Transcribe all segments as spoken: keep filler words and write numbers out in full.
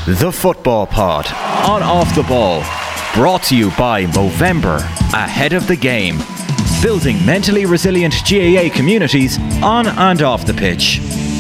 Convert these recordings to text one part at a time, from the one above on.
The Football Pod, on Off the Ball, brought to you by Movember, ahead of the game, building mentally resilient G A A communities on and off the pitch.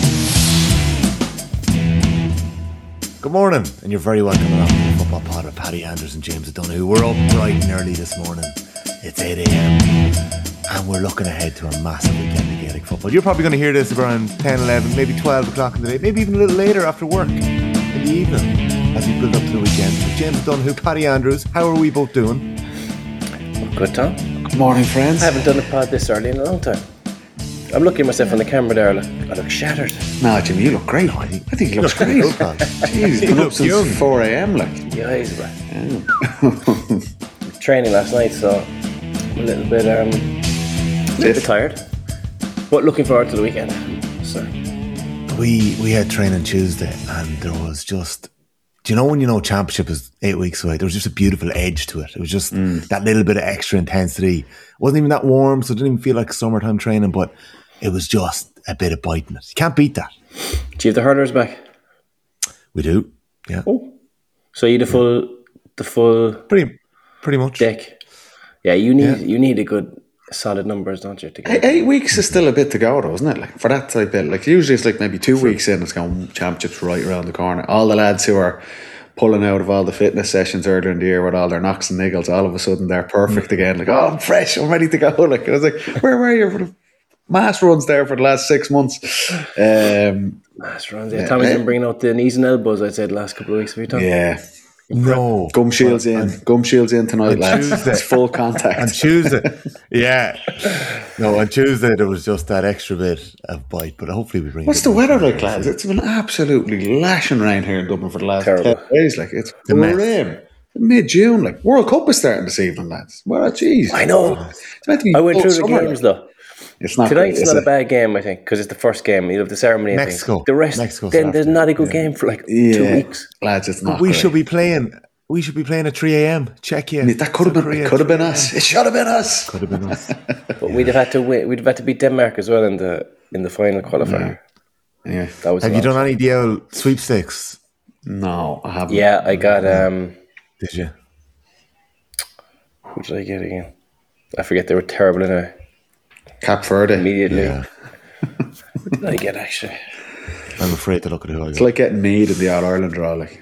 Good morning, and you're very welcome along to the Football Pod with Paddy Andrews and James O'Donoghue. We're up bright and early this morning. It's eight a.m. and we're looking ahead to a massive weekend of Gaelic football. You're probably going to hear this around ten, eleven, maybe twelve o'clock in the day, maybe even a little later after work in the evening as we build up to the weekend. So James O'Donoghue, Paddy Andrews, how are we both doing? Good, Tom. Good morning, friends. I haven't done a pod this early in a long time. I'm looking at myself on the camera there. I look, I look shattered. No, Jimmy, you look great. I think you look great. Jeez, You been look up since young. four a.m. like. The eyes, bro. Training last night, so I'm a little bit, um, a little bit tired. But looking forward to the weekend. So. We we had training Tuesday, and there was just, do you know when you know championship is eight weeks away? There was just a beautiful edge to it. It was just mm. that little bit of extra intensity. It wasn't even that warm, so it didn't even feel like summertime training, but it was just a bit of biting it. You can't beat that. Do you have the hurlers back? We do, yeah. Oh. So you the full, the full Pretty, pretty much. deck. Yeah, you need Yeah. you need a good solid numbers, don't you? To get Eight, eight weeks is still a bit to go, though, isn't it? Like for that type of, like usually it's like maybe two weeks in, it's going championships right around the corner. All the lads who are pulling out of all the fitness sessions earlier in the year with all their knocks and niggles, all of a sudden they're perfect again. Like, oh, I'm fresh, I'm ready to go. Like, and I was like, where were you for the mass runs there for the last six months? Um, mass runs. Yeah, Tommy's been bringing out the knees and elbows, I'd say, the last couple of weeks. Have you done? yeah. No. Gum shields in. On- Gum shields in tonight, on lads. Tuesday. It's full contact. On Tuesday, yeah. No, on Tuesday there was just that extra bit of bite, but hopefully we bring What's it the in. weather like, lads? It's been absolutely lashing rain here in Dublin for the last Terrible. ten days. Like, it's The mess. grim. Mid-June, like, World Cup is starting this evening, lads. Well, jeez. I know. It's meant to be I went full through the summer, games, like. though. It's not Tonight's great, is not a it? bad game, I think, because it's the first game. You have the ceremony and Mexico. things. The rest, Mexico's then after. there's not a good Yeah. game for like Yeah. two weeks. Lads, it's not We great. should be playing. We should be playing at three a.m. Check in. That could have been, it could have been us. It should have been us. Could have been us. But we'd have had to win. We'd have had to beat Denmark as well in the in the final qualifier. Yeah. That was Have a you lot. done any D L sweepstakes? No, I haven't. Yeah, I got. um Did you? Who did I get again? I forget. They were terrible in it Cap Verde. immediately. Yeah. Who did I get actually? I'm afraid to look at who I It's got. like getting Mead in the All Ireland draw. Like,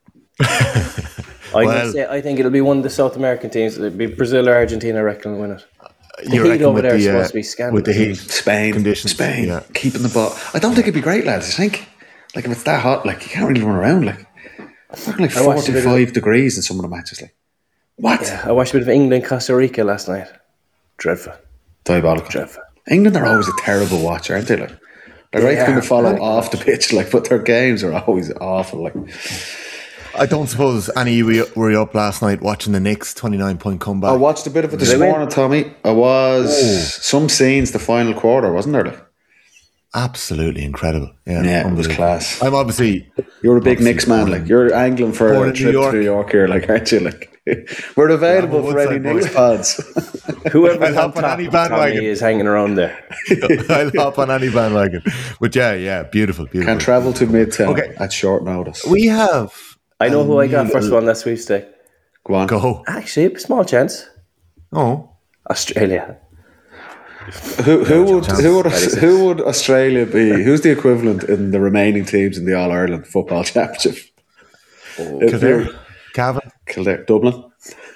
I'm Well- gonna say I think it'll be one of the South American teams. It'll be Brazil or Argentina. I reckon will win it. The You heat reckon over with there is the, uh, supposed to be scandalous. with the heat Spain. conditions? Spain. Yeah. Keeping the ball. I don't think it'd be great, lads. I think, like, if it's that hot, like, you can't really run around. Like, it's like I watched a bit of- forty-five degrees in some of the matches. Like, what? Yeah, I watched a bit of England Costa Rica last night. Dreadful. Diabolical. Dreadful. England are always a terrible watch, aren't they? Like, they're great to Yeah. kind of follow off the pitch, like, but their games are always awful. Like, I don't suppose any of you were you up last night watching the Knicks twenty-nine point comeback. I watched a bit of it this they win? morning, Tommy. I was some scenes the final quarter, wasn't there? Like, Absolutely incredible. Yeah, yeah, it was unbelievable. class. I'm obviously You're a big obviously Knicks man, born like in- you're angling for born a in trip New York. to New York here, like, aren't you? Like, we're available Yeah, I'm a for any Woodside Knicks boy. pods. Whoever's I'll on hop on top any of bandwagon. Tommy is hanging around there. I'll hop on any bandwagon. But yeah, yeah, beautiful, beautiful. Can travel to Midtown Okay. at short notice. We have. I know a who I got new first little- one that sweepstake. Go on. Go. Actually, small chance. Oh, Australia. Who, who would chance. who would who would Australia be? Who's the equivalent in the remaining teams in the All Ireland Football Championship? If Kildare, you're- Cavan. Kildare, Dublin.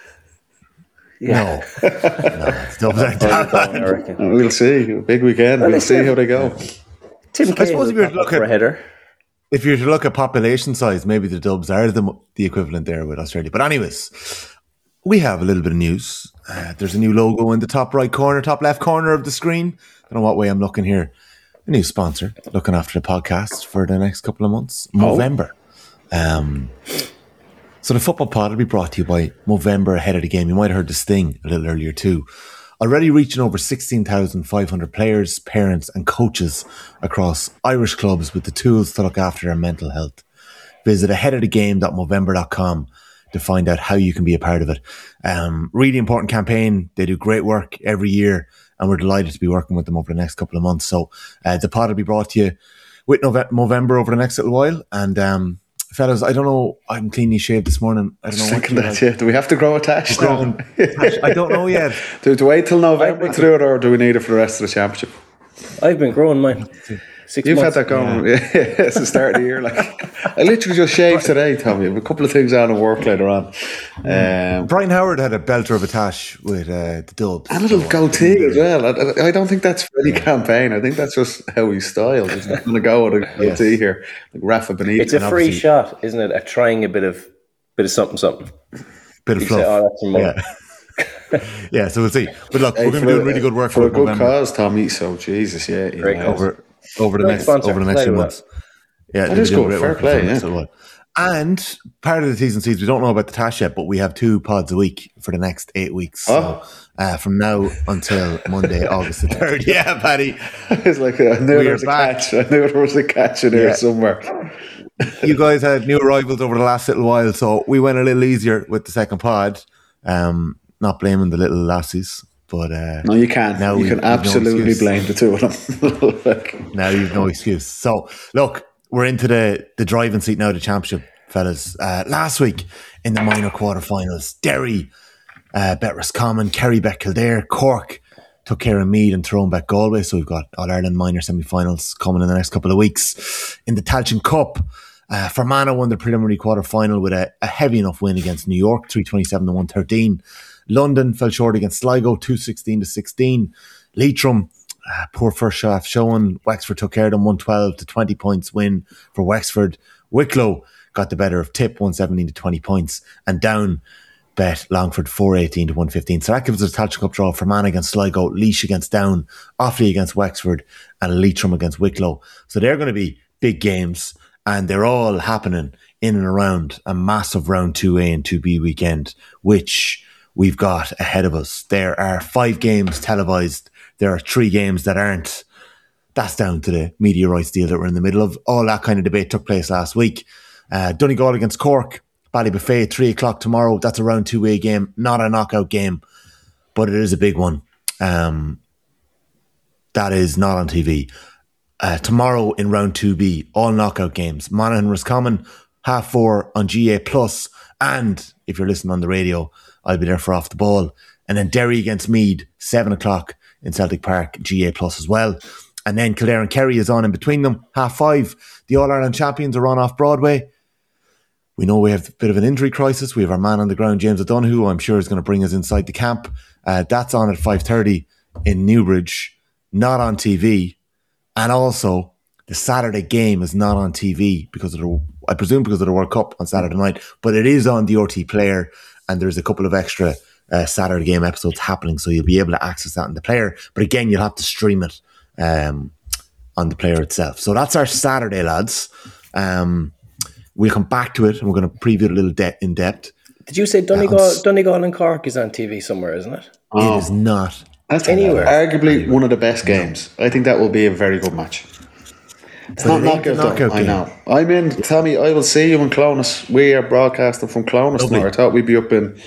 Yeah. No, no, it's Dublin. I reckon. We'll see. Big weekend. We'll they see said- how they go. Tim I suppose Cahill if you're will pop up looking- for a header. If you're to look at population size, maybe the Dubs are the the equivalent there with Australia. But anyways, we have a little bit of news. Uh, there's a new logo in the top right corner, top left corner of the screen. I don't know what way I'm looking here. A new sponsor looking after the podcast for the next couple of months. Movember. Um, so the Football Pod will be brought to you by Movember ahead of the game. You might have heard the Sting a little earlier too. Already reaching over sixteen thousand five hundred players, parents and coaches across Irish clubs with the tools to look after their mental health. Visit ahead of the game dot movember dot com to find out how you can be a part of it. Um, really important campaign. They do great work every year and we're delighted to be working with them over the next couple of months. So uh, the pod will be brought to you with Nove- Movember over the next little while, and um, fellas, I don't know. I'm cleanly shaved this morning. I don't know what Thinking you that, like. yeah. Do we have to grow a tash? Growing tash. I don't know yet. Do, do we wait till November to do it, or do we need it for the rest of the championship? I've been growing mine. Six You've months. had that going, yeah. yeah, it's the start of the year. Like, I literally just shaved today, Tommy. I have a couple of things on at work later on. Um, Brian Howard had a belter of a tash with uh, the Dubs. and a little goatee as well. I, I don't think that's for any campaign. I think that's just how he's styled. He's not going to go with a goatee Yes. here, like Rafa Benitez. It's a free obviously- shot, isn't it? At trying a bit of bit of something, something. Bit of You fluff. say, oh, that's some money. Yeah. Yeah, so we'll see. But look, Hey, we're going to for be doing a- really good work for a for good November. cause, Tommy. So Jesus, yeah, you Great know. cause. over over the Great next sponsor. over the next few Delighted with months. Yeah, That they'll is be doing good. great Fair work play, for the next yeah. little while. And part of the T's and C's, we don't know about the tash yet, but we have two pods a week for the next eight weeks. So Oh. uh, from now until Monday, August the third. Yeah, Paddy. It's like I knew We there are was a back. catch. I knew there was a catch in there Yeah. somewhere. You guys had new arrivals over the last little while, so we went a little easier with the second pod. Um, not blaming the little lassies, but uh, No, you can't. Now you we- can we've no absolutely excuse. blame the two of them. Like, now you've no excuse. So, look, we're into the, the driving seat now, the championship, fellas. Uh, last week in the minor quarterfinals, Derry, uh, bet Roscommon, Kerry bet Kildare, Cork took care of Meath and Tyrone bet Galway. So we've got All Ireland minor semi-finals coming in the next couple of weeks. In the Tailteann Cup, uh, Fermanagh won the preliminary quarter-final with a, a heavy enough win against New York, three twenty-seven to one thirteen. London fell short against Sligo, two sixteen to sixteen. Leitrim, uh, poor first half showing. Wexford took care of them, one twelve to twenty points win for Wexford. Wicklow got the better of Tip, one seventeen to twenty points. And down bet Longford, four eighteen to one fifteen. So that gives us a Tailteann Cup draw. Fermanagh against Sligo, Laois against Down, Offaly against Wexford, and Leitrim against Wicklow. So they're going to be big games, and they're all happening in and around a massive round two A and two B weekend, which we've got ahead of us. There are five games televised. There are three games that aren't. That's down to the media rights deal that we're in the middle of. All that kind of debate took place last week. Uh, Donegal against Cork, Ballybuffet, three o'clock tomorrow. That's a round two A game, not a knockout game, but it is a big one. Um, that is not on T V. Uh, tomorrow in round two B, all knockout games. Monaghan Roscommon, half four on G A Plus. And if you're listening on the radio, I'll be there for Off the Ball. And then Derry against Meath, seven o'clock in Celtic Park, G A Plus as well. And then Kildare and Kerry is on in between them, half five. The All-Ireland champions are on off Broadway. We know we have a bit of an injury crisis. We have our man on the ground, James O'Donoghue, who I'm sure is going to bring us inside the camp. Uh, that's on at five thirty in Newbridge, not on T V. And also, the Saturday game is not on T V because of the, I presume because of the World Cup on Saturday night, but it is on the R T Player, and there's a couple of extra uh, Saturday game episodes happening, so you'll be able to access that in the Player. But again, you'll have to stream it um, on the Player itself. So that's our Saturday, lads. Um, we'll come back to it, and we're going to preview it a little de- in depth. Did you say Donegal, Donegal and Cork is on T V somewhere, isn't it? Oh. It is not. That's Anywhere. arguably one of the best games. I think that will be a very good match. It's not it ain't the knockout, though. knockout I game. know. I'm in. Tommy, I will see you in Clonus. We are broadcasting from Clonus Lovely. now. I thought we'd be up in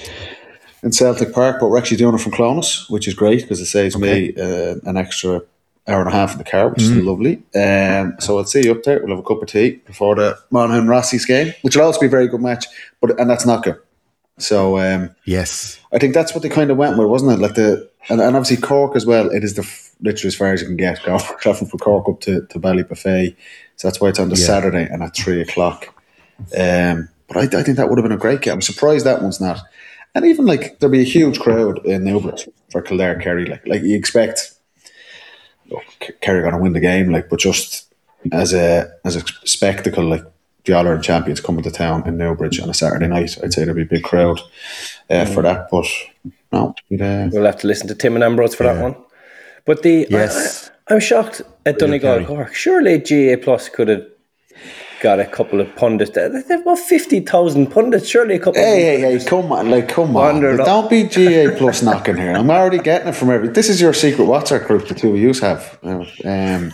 in Celtic Park, but we're actually doing it from Clonus, which is great because it saves me uh, an extra hour and a half in the car, which Mm-hmm. is lovely. Um, so I'll see you up there. We'll have a cup of tea before the Monaghan Rossies game, which will also be a very good match. But and that's knockout. So um, Yes. I think that's what they kind of went with, wasn't it? Like the and, and obviously Cork as well. It is the f- literally as far as you can get, going traveling from Cork up to to Ballybuffet. So that's why it's on the Yeah. Saturday and at three o'clock. Um, but I, I think that would have been a great game. I'm surprised that one's not. And even like there'll be a huge crowd in Newbridge for Kildare Kerry. Like like you expect, look, K- Kerry are going to win the game. Like, but just as a as a spectacle, like the All Ireland champions coming to town in Newbridge on a Saturday night, I'd say there'll be a big crowd uh, for that. But no, we'd, uh, We'll have to listen to Tim and Ambrose for that one. But the Yes. I, I'm shocked at Donegal Kerry. Cork. Surely G A Plus could have got a couple of pundits. They they have about fifty thousand pundits. Surely a couple. Hey, of hey, hey, come on, like, come on. Wandered up. Don't be G A plus knocking here. I'm already getting it from every. This is your secret WhatsApp group the two of you have. Uh, Um,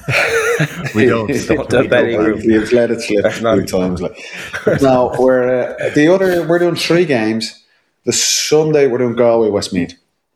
We don't. Don't do that, group. You've let it slip a That's not- few times. Like. Now, we're, uh, the other, we're doing three games. The Sunday, we're doing Galway, Westmeath.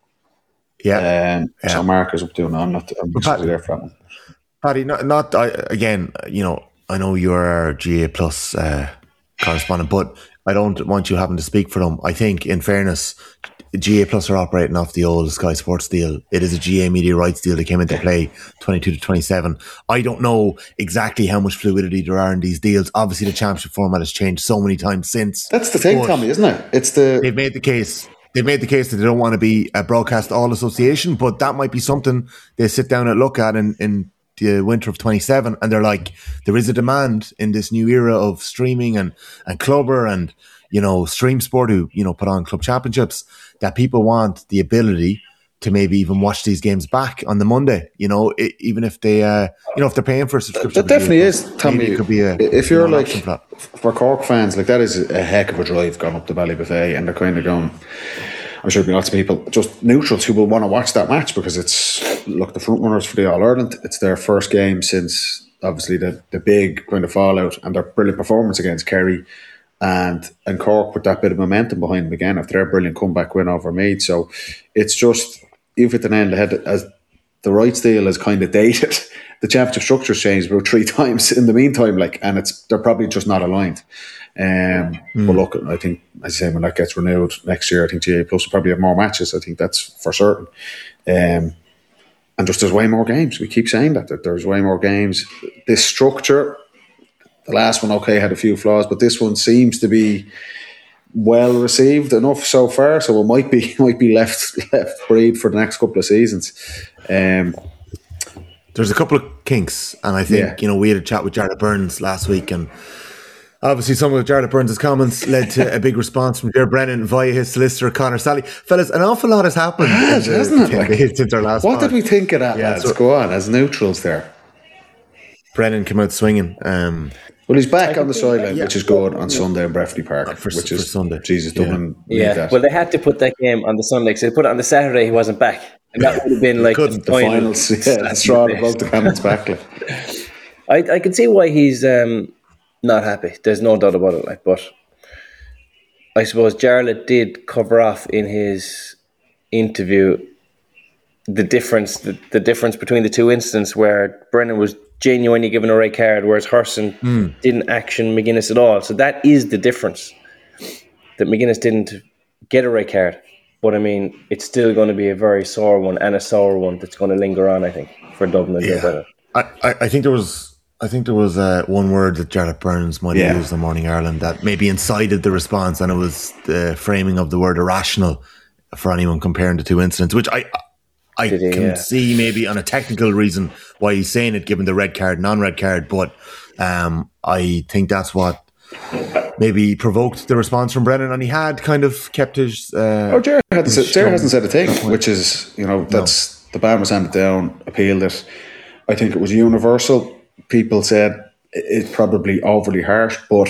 Yeah. Um, So Mark is up doing I'm not I'm Pat- not there for that one. Paddy, not, not I, again, you know, I know you're our G A Plus uh, correspondent, but I don't want you having to speak for them. I think, in fairness, G A Plus are operating off the old Sky Sports deal. It is a G A media rights deal that came into play twenty-two to twenty-seven. I don't know exactly how much fluidity there are in these deals. Obviously, the championship format has changed so many times since. That's the thing, Tommy, isn't it? It's the they've made the case. They've made the case that they don't want to be a broadcast all association, but that might be something they sit down and look at in, in the winter of twenty-seven, and they're like, there is a demand in this new era of streaming and and Clubber and, you know, Stream Sport, who, you know, put on club championships, that people want the ability to maybe even watch these games back on the Monday, you know, it, even if they, uh, you know, if they're paying for a subscription. That definitely is, Tommy. It could be a, if you're you know, like, for, for Cork fans, like that is a heck of a drive going up to Ballybuffet, and they're kind of going, I'm sure there'll be lots of people, just neutrals, who will want to watch that match because it's, look, the front runners for the All-Ireland. It's their first game since, obviously, the, the big kind of fallout and their brilliant performance against Kerry. And and Cork put that bit of momentum behind them again after their brilliant comeback win over Meath. So it's just, you've hit the nail on the head, as the rights deal is kind of dated. The championship structure's changed about three times in the meantime, like, and it's they're probably just not aligned. Um, mm. But look, I think, as you say, when that gets renewed next year, I think G A Plus will probably have more matches. I think that's for certain. Um, and just there's way more games. We keep saying that, that there's way more games. This structure, the last one, okay, had a few flaws, but this one seems to be well received enough so far. So it might be might be left left breed for the next couple of seasons. Um, There's a couple of kinks, and I think, yeah. you know, we had a chat with Jarlath Burns last week, and obviously some of Jarlath Burns' comments led to a big response from Ger Brennan via his solicitor, Conor Sally. Fellas, an awful lot has happened. It has, the, hasn't it? Like, since our last what pod. did we think of that, yeah, lads? so, go on, as neutrals there. Brennan came out swinging. Um, well, he's back on the sideline, yeah. which is good, on Sunday in Breffni Park, uh, for, which is for Sunday. Jesus, Dublin. Yeah, yeah. That. Well, they had to put that game on the Sunday, because they put it on the Saturday, he wasn't back. And that would have been like the, the finals. Yeah, the straw above the camel's back. Like. I, I can see why he's um, not happy. There's no doubt about it. Like, but I suppose Jarlath did cover off in his interview the difference, the, the difference between the two incidents, where Brennan was genuinely given a red card, whereas Herson mm. didn't action McGuinness at all. So that is the difference, that McGuinness didn't get a red card. But I mean, it's still going to be a very sore one, and a sour one that's going to linger on, I think, for Dublin. Yeah. I, I, I think there was, I think there was uh, one word that Jarlath Burns might have yeah. used in Morning Ireland that maybe incited the response, and it was the framing of the word irrational for anyone comparing the two incidents, which I, I he, can yeah. see maybe on a technical reason why he's saying it, given the red card, non-red card. But um, I think that's what maybe provoked the response from Brennan, and he had kind of kept his. Uh, oh, Ger hasn't said a thing, which is, you know, that's no. the ban was handed down, appealed it. I think it was universal. People said it's probably overly harsh, but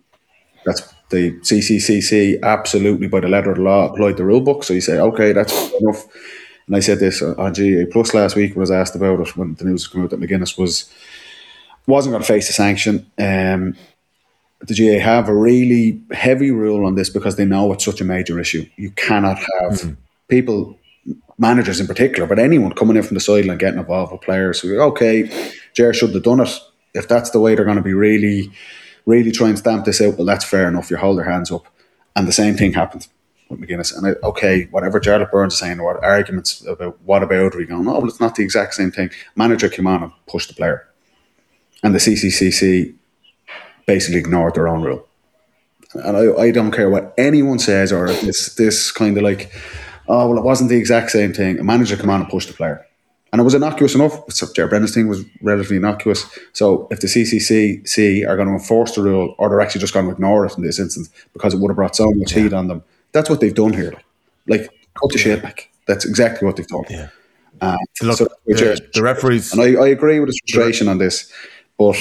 that's the C C C C absolutely, by the letter of the law, applied the rule book. So you say, okay, that's enough. And I said this on G A Plus last week when I was asked about it, when the news came out that McGuinness was wasn't going to face a sanction. Um, the G A have a really heavy rule on this because they know it's such a major issue. You cannot have mm-hmm. people, managers in particular, but anyone coming in from the sideline getting involved with players who go, okay, Ger shouldn't have done it. If that's the way they're going to be really, really trying to stamp this out, well, that's fair enough. You hold their hands up. And the same thing happened with McGuinness. And I, okay, whatever Jarlath Burns is saying, what arguments about what about, we go, no, well, it's not the exact same thing. Manager came on and pushed the player. And the C C C C basically ignored their own rule. And I, I don't care what anyone says, or this this kind of like, oh, well, it wasn't the exact same thing. A manager came on and pushed the player. And it was innocuous enough. So Ger Brennan's thing was relatively innocuous. So if the C C C C are going to enforce the rule, or they're actually just going to ignore it in this instance because it would have brought so much yeah. heat on them, that's what they've done here. Like, cut the shit back. That's exactly what they've done. Yeah. Um, Look, so the, the referees... And I, I agree with his frustration on this, but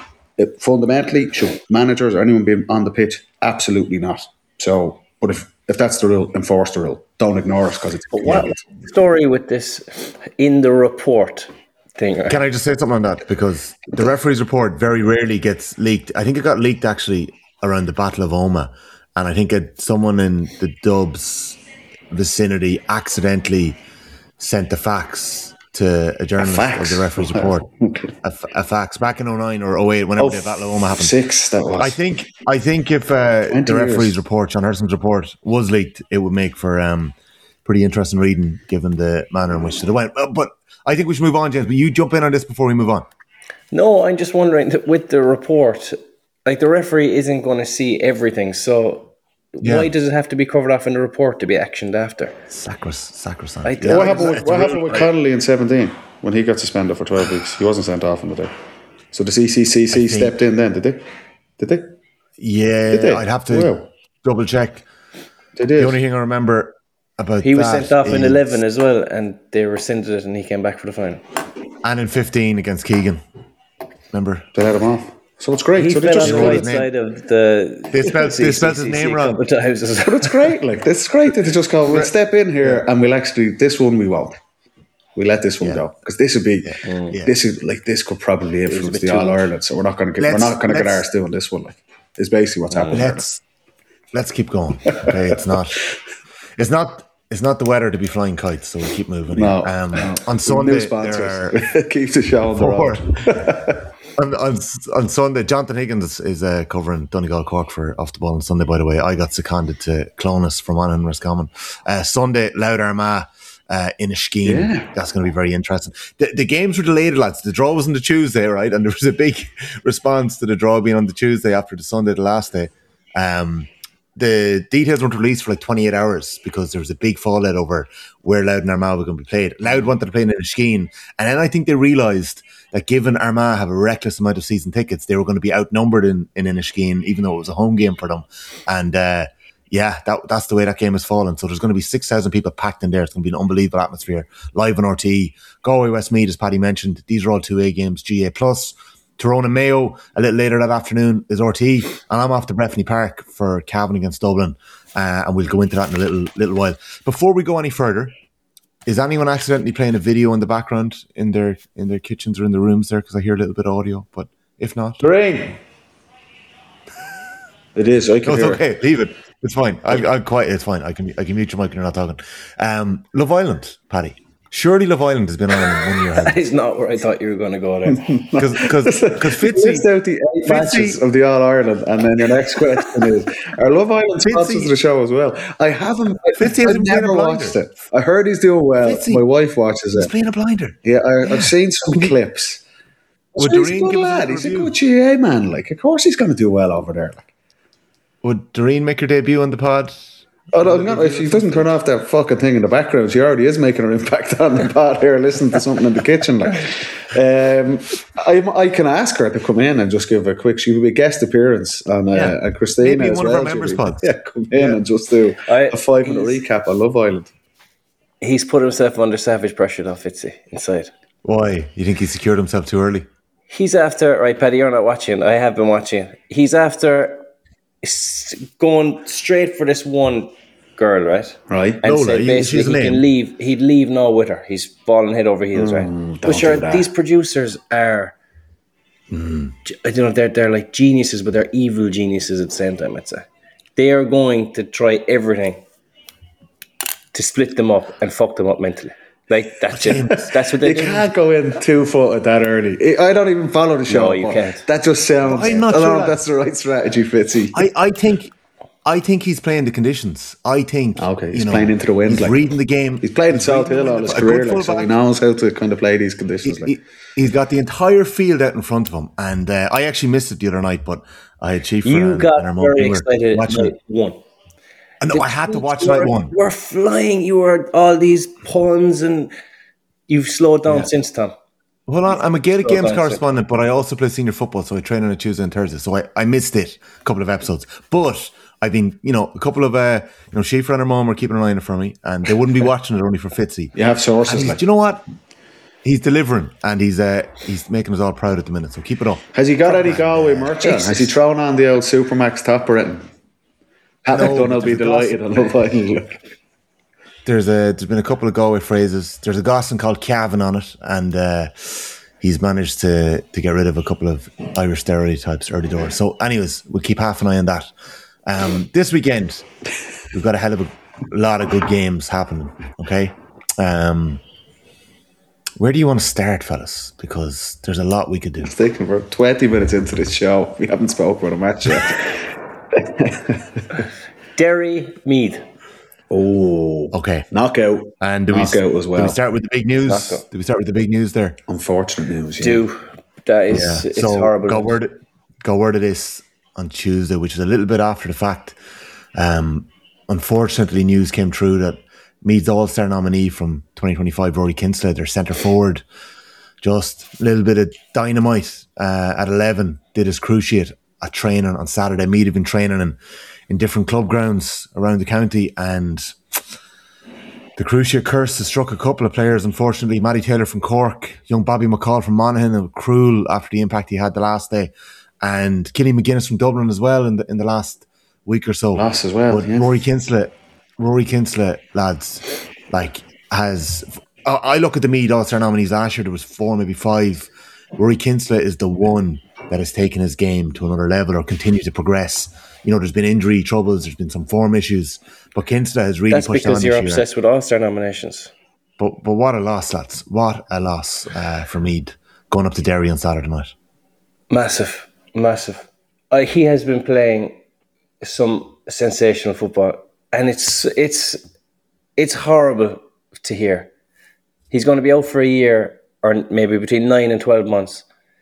it, fundamentally, should managers or anyone be on the pitch? Absolutely not. So, but if, if that's the rule, enforce the rule. Don't ignore it because it's... But what story with this in the report thing? Can I just say something on that? Because the referee's report very rarely gets leaked. I think it got leaked actually around the Battle of Omagh, and I think it, someone in the Dubs vicinity accidentally sent the fax to a journalist A of the referee's report. a, a fax back in oh nine or oh eight, whenever Oh, the Battle of Omagh happened. Six, that was. I think I think if uh, the referee's years. report, John Herson's report, was leaked, it would make for um, pretty interesting reading, given the manner in which it went. Uh, but I think we should move on, James. But you jump in on this before we move on. No, I'm just wondering that with the report, like the referee isn't going to see everything, so Yeah. why does it have to be covered off in the report to be actioned after? Sacros- sacrosanct. I- Yeah, what it's- happened with, it's what a happened real- with Connolly in seventeen when he got suspended for twelve weeks? He wasn't sent off in the day. So the C C C C think- stepped in then, did they? Did they? Yeah, Did they? I'd have to Wow. double check. They did. The only thing I remember about He was that sent off in is- eleven as well, and they rescinded it, and he came back for the final. and in fifteen against Keegan. Remember? They let him off. So it's great. He so they fell just on the wrote right his name. side of the. They spelled- they spelled his name wrong. A couple of times as But well. it's great. Like this is great that they just go. We'll step in here and we'll actually this one we won't. We let this one Yeah. go because this would be Yeah. this is like this could probably influence bit the too All much. Ireland. So we're not going to get Let's- we're not going to get let's- ours doing this one. Like is basically what's happening. Let's let's keep going. Okay, it's not it's not it's not the weather to be flying kites, so we keep moving. No, here. Um, no. on New Sunday sponsors. there are Keep the show on the four. road. on, on, on Sunday, Jonathan Higgins is uh, covering Donegal Cork for Off the Ball on Sunday, by the way. I got seconded to Clonus from Monaghan Roscommon. Uh, Sunday, Loud Armagh uh, in a scheme. Yeah. That's going to be very interesting. The, the games were delayed, lads. The draw was on the Tuesday, right? And there was a big response to the draw being on the Tuesday after the Sunday, the last day. Um, the details weren't released for like twenty-eight hours because there was a big fallout over where Loud and Armagh were going to be played. Loud wanted to play in Inniskeen, and then I think they realised that given Armagh have a reckless amount of season tickets, they were going to be outnumbered in, in Inniskeen, even though it was a home game for them. And uh, yeah, that that's the way that game has fallen. So there's going to be six thousand people packed in there. It's going to be an unbelievable atmosphere. Live on R T E. Galway Westmeath, as Paddy mentioned, these are all two A games, G A plus. Tyrone and Mayo a little later that afternoon is R T E, and I'm off to Breffni Park for Cavan against Dublin, uh, and we'll go into that in a little little while. Before we go any further, is anyone accidentally playing a video in the background in their in their kitchens or in the rooms there? Because I hear a little bit of audio, but if not, Lorraine. It is. I can no, it's hear okay. it. Leave it. It's fine. I, I'm quiet. It's fine. I can I can mute your mic when you're not talking. Um, Love Island, Paddy. Surely Love Island has been on in one year. That is not where I thought you were going to go there. Because because Fitzy List out the eight Fitzy- matches of the All Ireland, and then your next question is: Are Love Island sponsors Fitzy- of the show as well? I haven't. Fitzy I've hasn't been never a blinder. watched it. I heard he's doing well. Fitzy- My wife watches he's it. playing a blinder. Yeah, I, I've seen some clips. Would So he's a Doreen good give us a lad. little He's a review? good G A A man. Like, of course, he's going to do well over there. Like, Would Doreen make her debut on the pod? oh, no, not if he doesn't turn off that fucking thing in the background. She already is making an impact on the pod here, listening to something in the kitchen. Like, um, I, I can ask her to come in and just give a quick. She will be a guest appearance on uh, Yeah. and Christina Maybe as one of well. our members' Julie. pods. Yeah, come in and just do I- a five minute he's- recap on Love Island. He's put himself under savage pressure, though, Fitzy, inside. Why? You think he secured himself too early? He's after, right, Paddy, you're not watching. I have been watching. He's after s- going straight for this one girl, right? Right. And Lola, said you- basically she's a he name. can leave. He'd leave now with her. He's falling head over heels, right? But sure, do that. these producers are, Mm. g- I don't know, they're they're like geniuses, but they're evil geniuses at the same time. I'd say they are going to try everything to split them up and fuck them up mentally. Like that's it. That's what they You do. can't go in two footed that early. I don't even follow the show. No, you but can't. That just sounds. I'm not I don't sure know if that- that's the right strategy, Fitzy. I, I think I think he's playing the conditions. I think Okay, he's you know, playing into the wind, He's like- reading the game. He's played in South reading Hill the all wind. his A good career, like, so he fullback. knows how to kind of play these conditions. Like. He, he's got the entire field out in front of him, and uh, I actually missed it the other night. But I had Chief You and, got and our mum, very we were excited at watching night it. one. And no, I had to watch You night were- one. You were flying. You were all these puns, and you've slowed down since, Tom. Hold on, I'm a Gaelic Slow Games down, correspondent, but I also play senior football, so I train on a Tuesday and Thursday. So I, I missed it, a couple of episodes. But I've been, you know, a couple of, uh, you know, Schaefer and her mum were keeping an eye on it for me, and they wouldn't be watching it only for Fitzy. You have And sources. he's, Like. do you know what? He's delivering, and he's uh, he's making us all proud at the minute. So keep it up. Has he got any Galway merch on? Jesus. Has he thrown on the old Supermax top written? Patrick No, Dunn will but be there's a delighted on Love Island. Like. There's a there's been a couple of Galway phrases. There's a Gosling called Cavan on it, and uh, he's managed to to get rid of a couple of Irish stereotypes early doors. So, anyways, we'll keep half an eye on that. Um, this weekend, we've got a hell of a lot of good games happening. Okay, um, Where do you want to start, fellas? Because there's a lot we could do. It's taken about twenty minutes into this show. We haven't spoken about a match yet. Derry, Meath. Oh, okay. Knockout. And do knockout we, as well. Do we start with the big news? Knockout. Do we start with the big news there? Unfortunate news. Yeah. Do. That is, Yeah. it's so horrible. Got word, got word of this on Tuesday, which is a little bit after the fact. Um, unfortunately, news came through that Meath's All-Star nominee from twenty twenty-five, Rory Kinsley, their centre forward, just a little bit of dynamite uh, at eleven, did his cruciate at training on Saturday. Meath have been training in, in different club grounds around the county, and the cruciate curse has struck a couple of players, unfortunately. Matty Taylor from Cork, young Bobby McCall from Monaghan, and cruel after the impact he had the last day, and Killian McGuinness from Dublin as well in the in the last week or so. Lost as well, But yeah. Rory Kinsley, Rory Kinsley, lads, like, has... I, I look at the Meath All-Star nominees last year, there was four, maybe five. Rory Kinsley is the one that has taken his game to another level or continues to progress. You know, there's been injury troubles, there's been some form issues, but Kinsley has really That's pushed on because you're this year. obsessed with All-Star nominations. But but what a loss, lads. What a loss uh, for Meath going up to Derry on Saturday night. Massive, massive. Uh, he has been playing some sensational football, and it's it's it's horrible to hear. He's going to be out for a year, or maybe between nine and twelve months.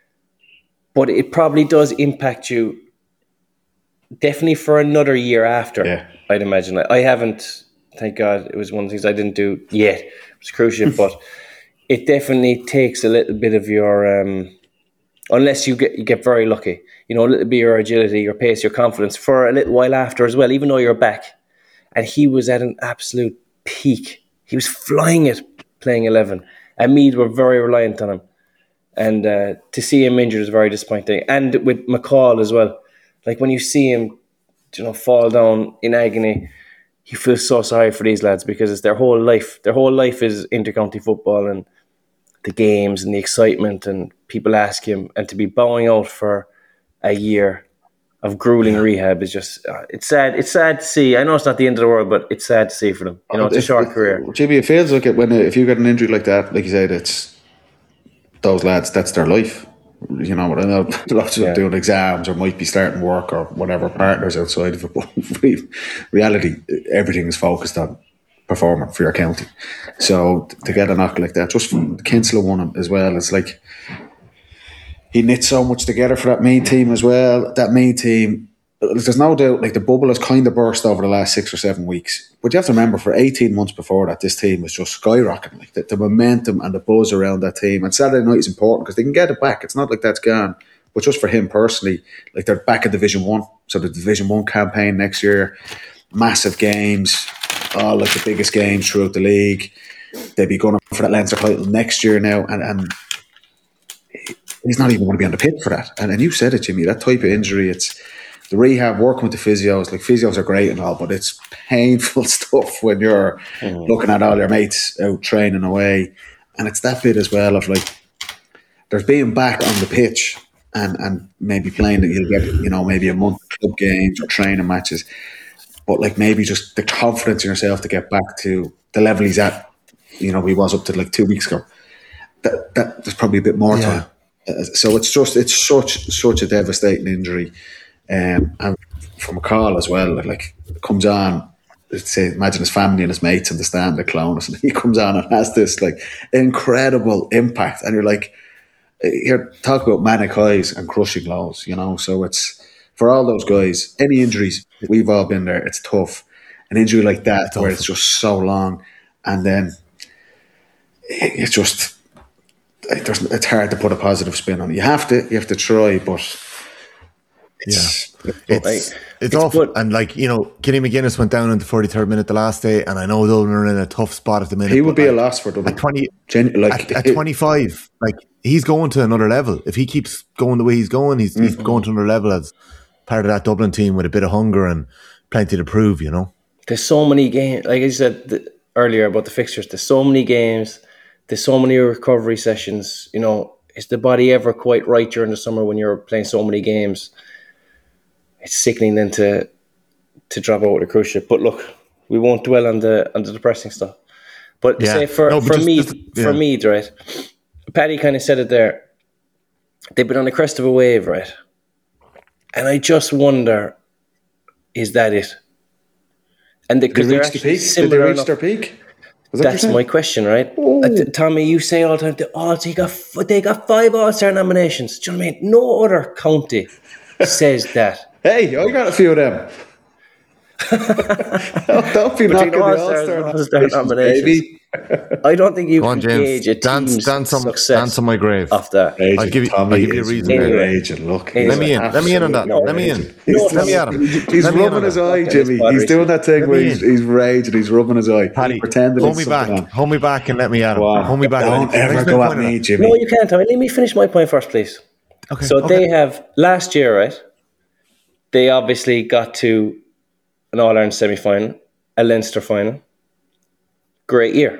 But it probably does impact you definitely for another year after, Yeah. I'd imagine. I haven't, thank God, it was one of the things I didn't do yet. It was crucial, but it definitely takes a little bit of your, um, unless you get you get very lucky, you know, a little bit of your agility, your pace, your confidence for a little while after as well, even though you're back. And he was at an absolute peak. He was flying it playing eleven. And Meath were very reliant on him. And uh, to see him injured is very disappointing. And with McCall as well. Like when you see him, you know, fall down in agony, you feel so sorry for these lads because it's their whole life. Their whole life is intercounty football and the games and the excitement, and people ask him, and to be bowing out for a year of grueling rehab is just, uh, it's sad. It's sad to see. I know it's not the end of the world, but it's sad to see for them. You know, it's a short career. Jimmy, it feels like it when uh, if you get an injury like that, like you said, it's those lads, that's their life. You know, I know lots of them Yeah. doing exams or might be starting work or whatever, partners outside of it. But in reality, everything is focused on performing for your county. So to get a knock like that, just from Kinsley won him as well. It's like he knit so much together for that Meath team as well. That Meath team, there's no doubt, like the bubble has kind of burst over the last six or seven weeks. But you have to remember, for eighteen months before that, this team was just skyrocketing. Like the, the momentum and the buzz around that team. And Saturday night is important because they can get it back. It's not like that's gone. But just for him personally, like they're back in Division One. So the Division One campaign next year, massive games, all like the biggest games throughout the league. They'll be going up for that Leinster title next year now, and and he's not even going to be on the pitch for that. And and you said it, Jimmy, that type of injury, it's the rehab, working with the physios. Like physios are great and all, but it's painful stuff when you're mm. looking at all your mates out training away, and it's that bit as well of like there's being back on the pitch and and maybe playing that you'll get, you know, maybe a month of club games or training matches, but like maybe just the confidence in yourself to get back to the level he's at. You know, he was up to like two weeks ago. That that there's probably a bit more Yeah. time. Uh, so it's just it's such such a devastating injury, um, and from a call as well. Like comes on, let's say, imagine his family and his mates in the stand, they're clowning us, and he comes on and has this like incredible impact, and you're like, here talk about manic highs and crushing lows, you know. So it's for all those guys. Any injuries, we've all been there. It's tough. An injury like that It's where awful. it's just so long, and then it, it's just. There's, it's hard to put a positive spin on it. You have to, you have to try, but it's, Yeah. It's Right. it's, It's awful. good. And like, you know, Kenny McGuinness went down in the forty-third minute the last day, and I know Dublin are in a tough spot at the minute. he would but be a like, loss for Dublin. at twenty Gen- like at, at it- twenty-five, like he's going to another level. If he keeps going the way he's going, he's, he's going to another level as part of that Dublin team with a bit of hunger and plenty to prove, you know. There's so many games, like I said th- earlier about the fixtures, there's so many games, there's so many recovery sessions. You know, is the body ever quite right during the summer when you're playing so many games? It's sickening then to to drop out with a cruise ship. But look, we won't dwell on the on the depressing stuff. But Yeah. say for, No, but for just- me, just- yeah. for me, right, Paddy kind of said it there. They've been on the crest of a wave, right? And I just wonder, is that it? And Did because they they're reach the actually peak? Did they similar reach enough. their peak? Is that what That's you're my saying? question, right? Uh, t- Tommy, you say all the time, oh, they got f- they got five All-Star nominations. Do you know what I mean? No other county says that. Hey, I got a few of them. don't, don't be knocking the All-Stars All-Star and All-Star nominations, nominations. baby. I don't think you Go on, can James. gauge a Dance, team's dance, on, success dance on my grave. off that. Agent, I'll give you- Tommy I'll give you a is reason. real Anyway. agent. Look, Anyway. Let me in. Let me in on that. absolutely Let me in. real agent. He's, Let me at him. he's Let me in rubbing on his that. eye, Okay, Jimmy. it's He's doing that thing Let where me he's, in. he's raging. He's rubbing his eye. Paddy, He's pretending hold it's me back. something on. Hold me back and let me at him. Wow. Hold me back. Don't Let- ever let me go point at it me, out. Jimmy. No, you can't, Tommy. Let me finish my point first, please. Okay. So okay. they have, last year, right, they obviously got to an All-Ireland semi-final, a Leinster final. Great year.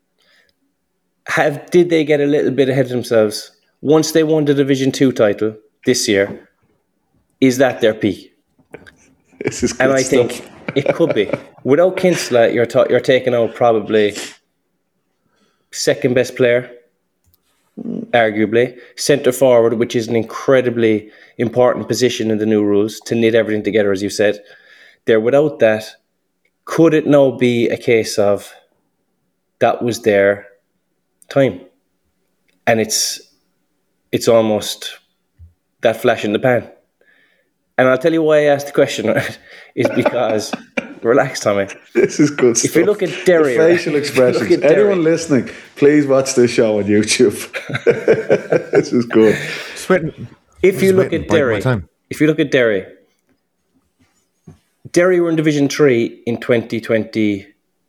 Have Did they get a little bit ahead of themselves? Once they won the Division two title this year, is that their peak? This is good And I stuff. think it could be. Without Kinsella, you're, ta- you're taking out probably second best player, arguably. Centre forward, which is an incredibly important position in the new rules to knit everything together, as you said. There, without that, could it now be a case of that was their time? And it's it's almost that flash in the pan. And I'll tell you why I asked the question, right? Is because, relax, Tommy. This is good stuff. If you look at Derry, The facial right? expressions. Look at Derry. Anyone listening, please watch this show on YouTube. This is good. Just waiting. If you Just look waiting, at biding my Derry, time. if you look at Derry, Derry were in Division Three in twenty twenty-one,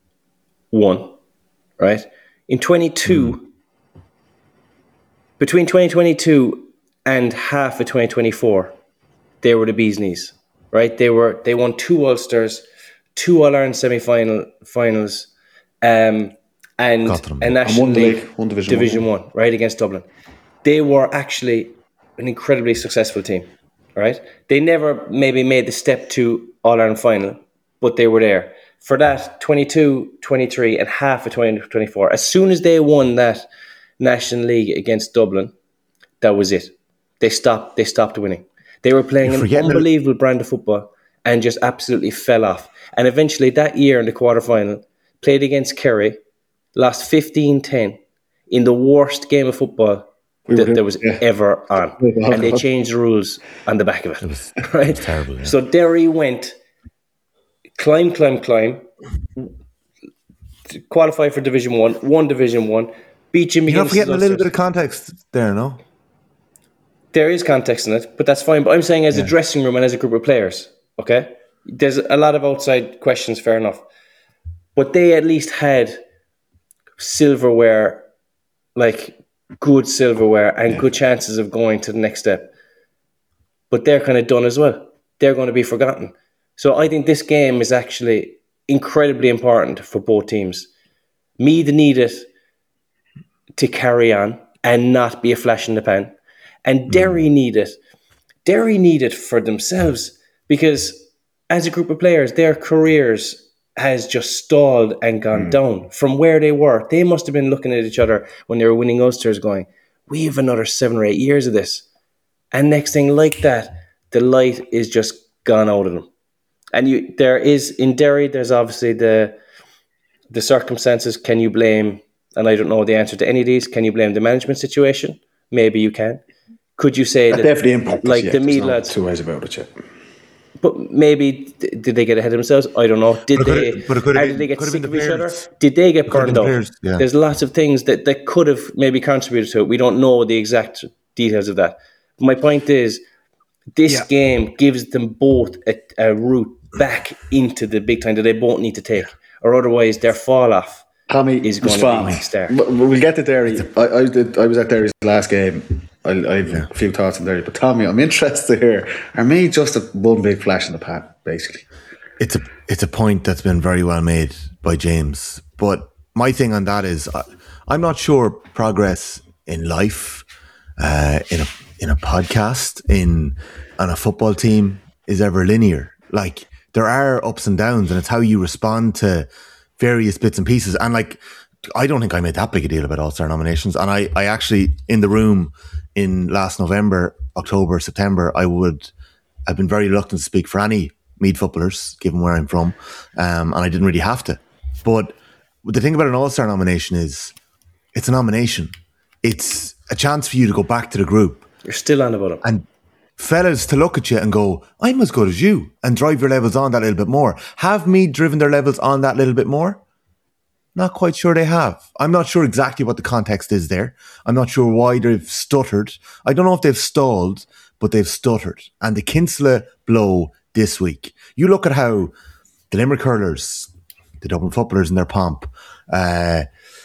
right? In twenty-two, Hmm. between twenty twenty-two and half of twenty twenty-four, they were the bee's knees, right? They were they won two Ulsters, two All Ireland semi final finals, um, and Got them. a And national won the league, league, won Division Division One. One, right, against Dublin. They were actually an incredibly successful team, right? They never maybe made the step to All Ireland final, but they were there. For that, twenty-two, twenty-three, and half of twenty twenty-four, as soon as they won that National League against Dublin, that was it. They stopped. They stopped winning. They were playing You're an forgetting the- unbelievable brand of football and just absolutely fell off. And eventually, that year in the quarterfinal, played against Kerry, lost fifteen ten in the worst game of football We that were there was there, yeah. ever on. Oh, And they God. changed the rules on the back of it. right? terrible, yeah. So Derry went climb, climb, climb, to qualify for Division One, won Division One, beat Jimmy You're not Guinness's forgetting a little Ulsters. bit of context there, no? There is context in it, but that's fine. But I'm saying as a dressing room and as a group of players, okay? There's a lot of outside questions, fair enough. But they at least had silverware, like good silverware and good chances of going to the next step. But they're kind of done as well. They're going to be forgotten. So I think this game is actually incredibly important for both teams. Meath need it to carry on and not be a flash in the pan. And Derry need it. Derry need it for themselves because as a group of players, their careers has just stalled and gone down from where they were. They must have been looking at each other when they were winning Ulsters going, we have another seven or eight years of this. And next thing like that, the light is just gone out of them. And you, there is, in Derry, there's obviously the the circumstances. Can you blame, and I don't know the answer to any of these, can you blame the management situation? Maybe you can. Could you say That that, definitely impacted. like yeah, the there's Meath no lads, two ways about it. Yeah. but maybe, th- did they get ahead of themselves? I don't know. Did But it they, could've- but it could've or been- did they get could've sick been of the each other? players. Did they get could've been burned the out? players, yeah. There's lots of things that, that could have maybe contributed to it. We don't know the exact details of that. But my point is, this Yeah. game gives them both a, a route back into the big time that they both need to take, or otherwise their fall off Tommy is was going to fine. be a star. But we'll get to Derry. I, I, did, I was at Derry's last game. I, I have a few thoughts on Derry. But Tommy, I'm interested here. Are me just a one big flash in the pan, basically? It's a it's a point that's been very well made by James. But my thing on that is, I, I'm not sure progress in life, uh, in a in a podcast, in on a football team is ever linear. Like there are ups and downs, and it's how you respond to various bits and pieces. And like I don't think I made that big a deal about All-Star nominations. And I, I actually, in the room in last November, October, September, I would, I've been very reluctant to speak for any Meath footballers, given where I'm from. Um, and I didn't really have to. But the thing about an All-Star nomination is it's a nomination. It's a chance for you to go back to the group. You're still on about it. And fellas to look at you and go, I'm as good as you, and drive your levels on that little bit more. Have Meath driven their levels on that little bit more? Not quite sure they have. I'm not sure exactly what the context is there. I'm not sure why they've stuttered. I don't know if they've stalled, but they've stuttered. And the Kinsella blow this week. You look at how the Limerick hurlers, the Dublin footballers in their pomp, uh,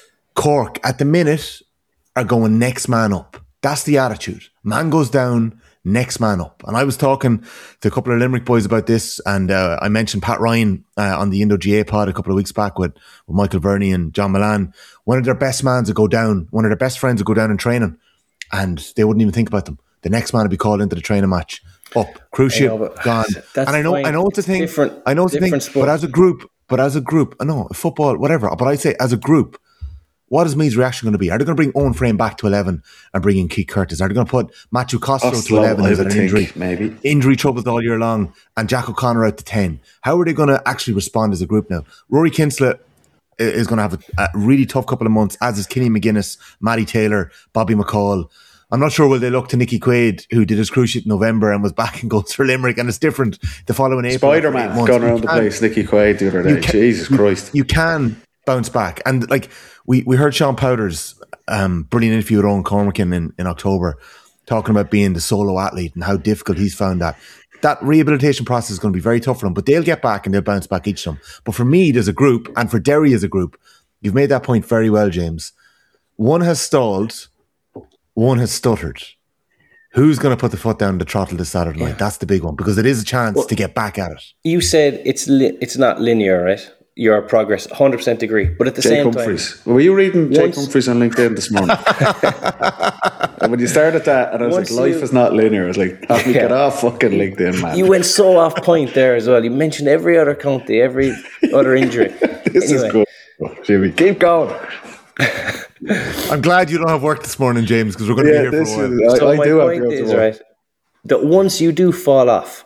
Cork at the minute are going next man up. That's the attitude. Man goes down, next man up. And I was talking to a couple of Limerick boys about this, and uh, I mentioned Pat Ryan uh, on the Indo G A pod a couple of weeks back with, with Michael Verney and John Milan. One of their best mans would go down, one of their best friends would go down in training, and they wouldn't even think about them. The next man would be called into the training match. Up, cruise ship, know, gone. And I know, fine. I know it's a thing. Different, I know it's a thing. Sport. But as a group, but as a group, I know football, whatever. But I'd say as a group, what is Meath's reaction going to be? Are they going to bring Owen Frame back to eleven and bring in Keith Curtis? Are they going to put Matthew Costello to eleven as an injury? Maybe. Injury troubles all year long, and Jack O'Connor out to ten. How are they going to actually respond as a group now? Rory Kinsella is going to have a, a really tough couple of months, as is Kenny McGuinness, Matty Taylor, Bobby McCall. I'm not sure will they look to Nicky Quaid, who did his cruise ship in November and was back in goals for Limerick, and it's different the following April. Spider-Man gone around the place, Nicky Quaid the other day. Can, Jesus Christ. You, you can bounce back. And like we, we heard Sean Powder's um, brilliant interview with Owen Cormacan in, in October, talking about being the solo athlete and how difficult he's found that. That rehabilitation process is going to be very tough for them, but they'll get back and they'll bounce back each of them. But for Meath as a group, and for Derry as a group, you've made that point very well, James. One has stalled, one has stuttered. Who's going to put the foot down the throttle this Saturday night? Yeah. That's the big one, because it is a chance well, to get back at it. You said it's li- it's not linear, right? Your progress, one hundred percent agree. But at the Jake same Humphreys. time... Were you reading Jake Humphreys on LinkedIn this morning? And when you started that, and I was once like, life you, is not linear. I was like, have me yeah. get off fucking LinkedIn, man. You went so off point there as well. You mentioned every other county, every other injury. This anyway. is good. Jimmy, keep going. I'm glad you don't have work this morning, James, because we're going to yeah, be here for a while. Is, so I, my I do point have is, right, that once you do fall off,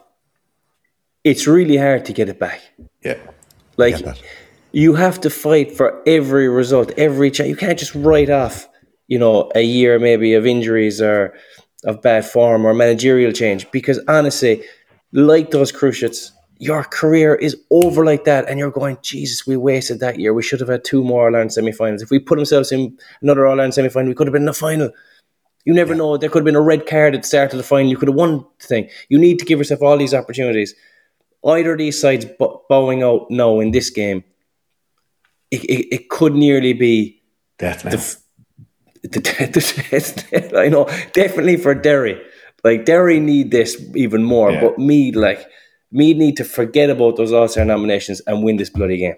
it's really hard to get it back. Yeah. Like, you have to fight for every result, every chance. You can't just write off, you know, a year maybe of injuries or of bad form or managerial change, because honestly, like those cruciates, your career is over like that, and you're going, Jesus, we wasted that year. We should have had two more All-Ireland semi-finals. If we put ourselves in another All-Ireland semi-final, we could have been in the final. You never yeah. know. There could have been a red card at the start of the final. You could have won the thing. You need to give yourself all these opportunities. Either of these sides bowing out now in this game, it, it, it could nearly be definitely. The, the, the, the, I know, definitely for Derry. Like, Derry need this even more, yeah. but Meath, like, Meath need to forget about those All-Star nominations and win this bloody game.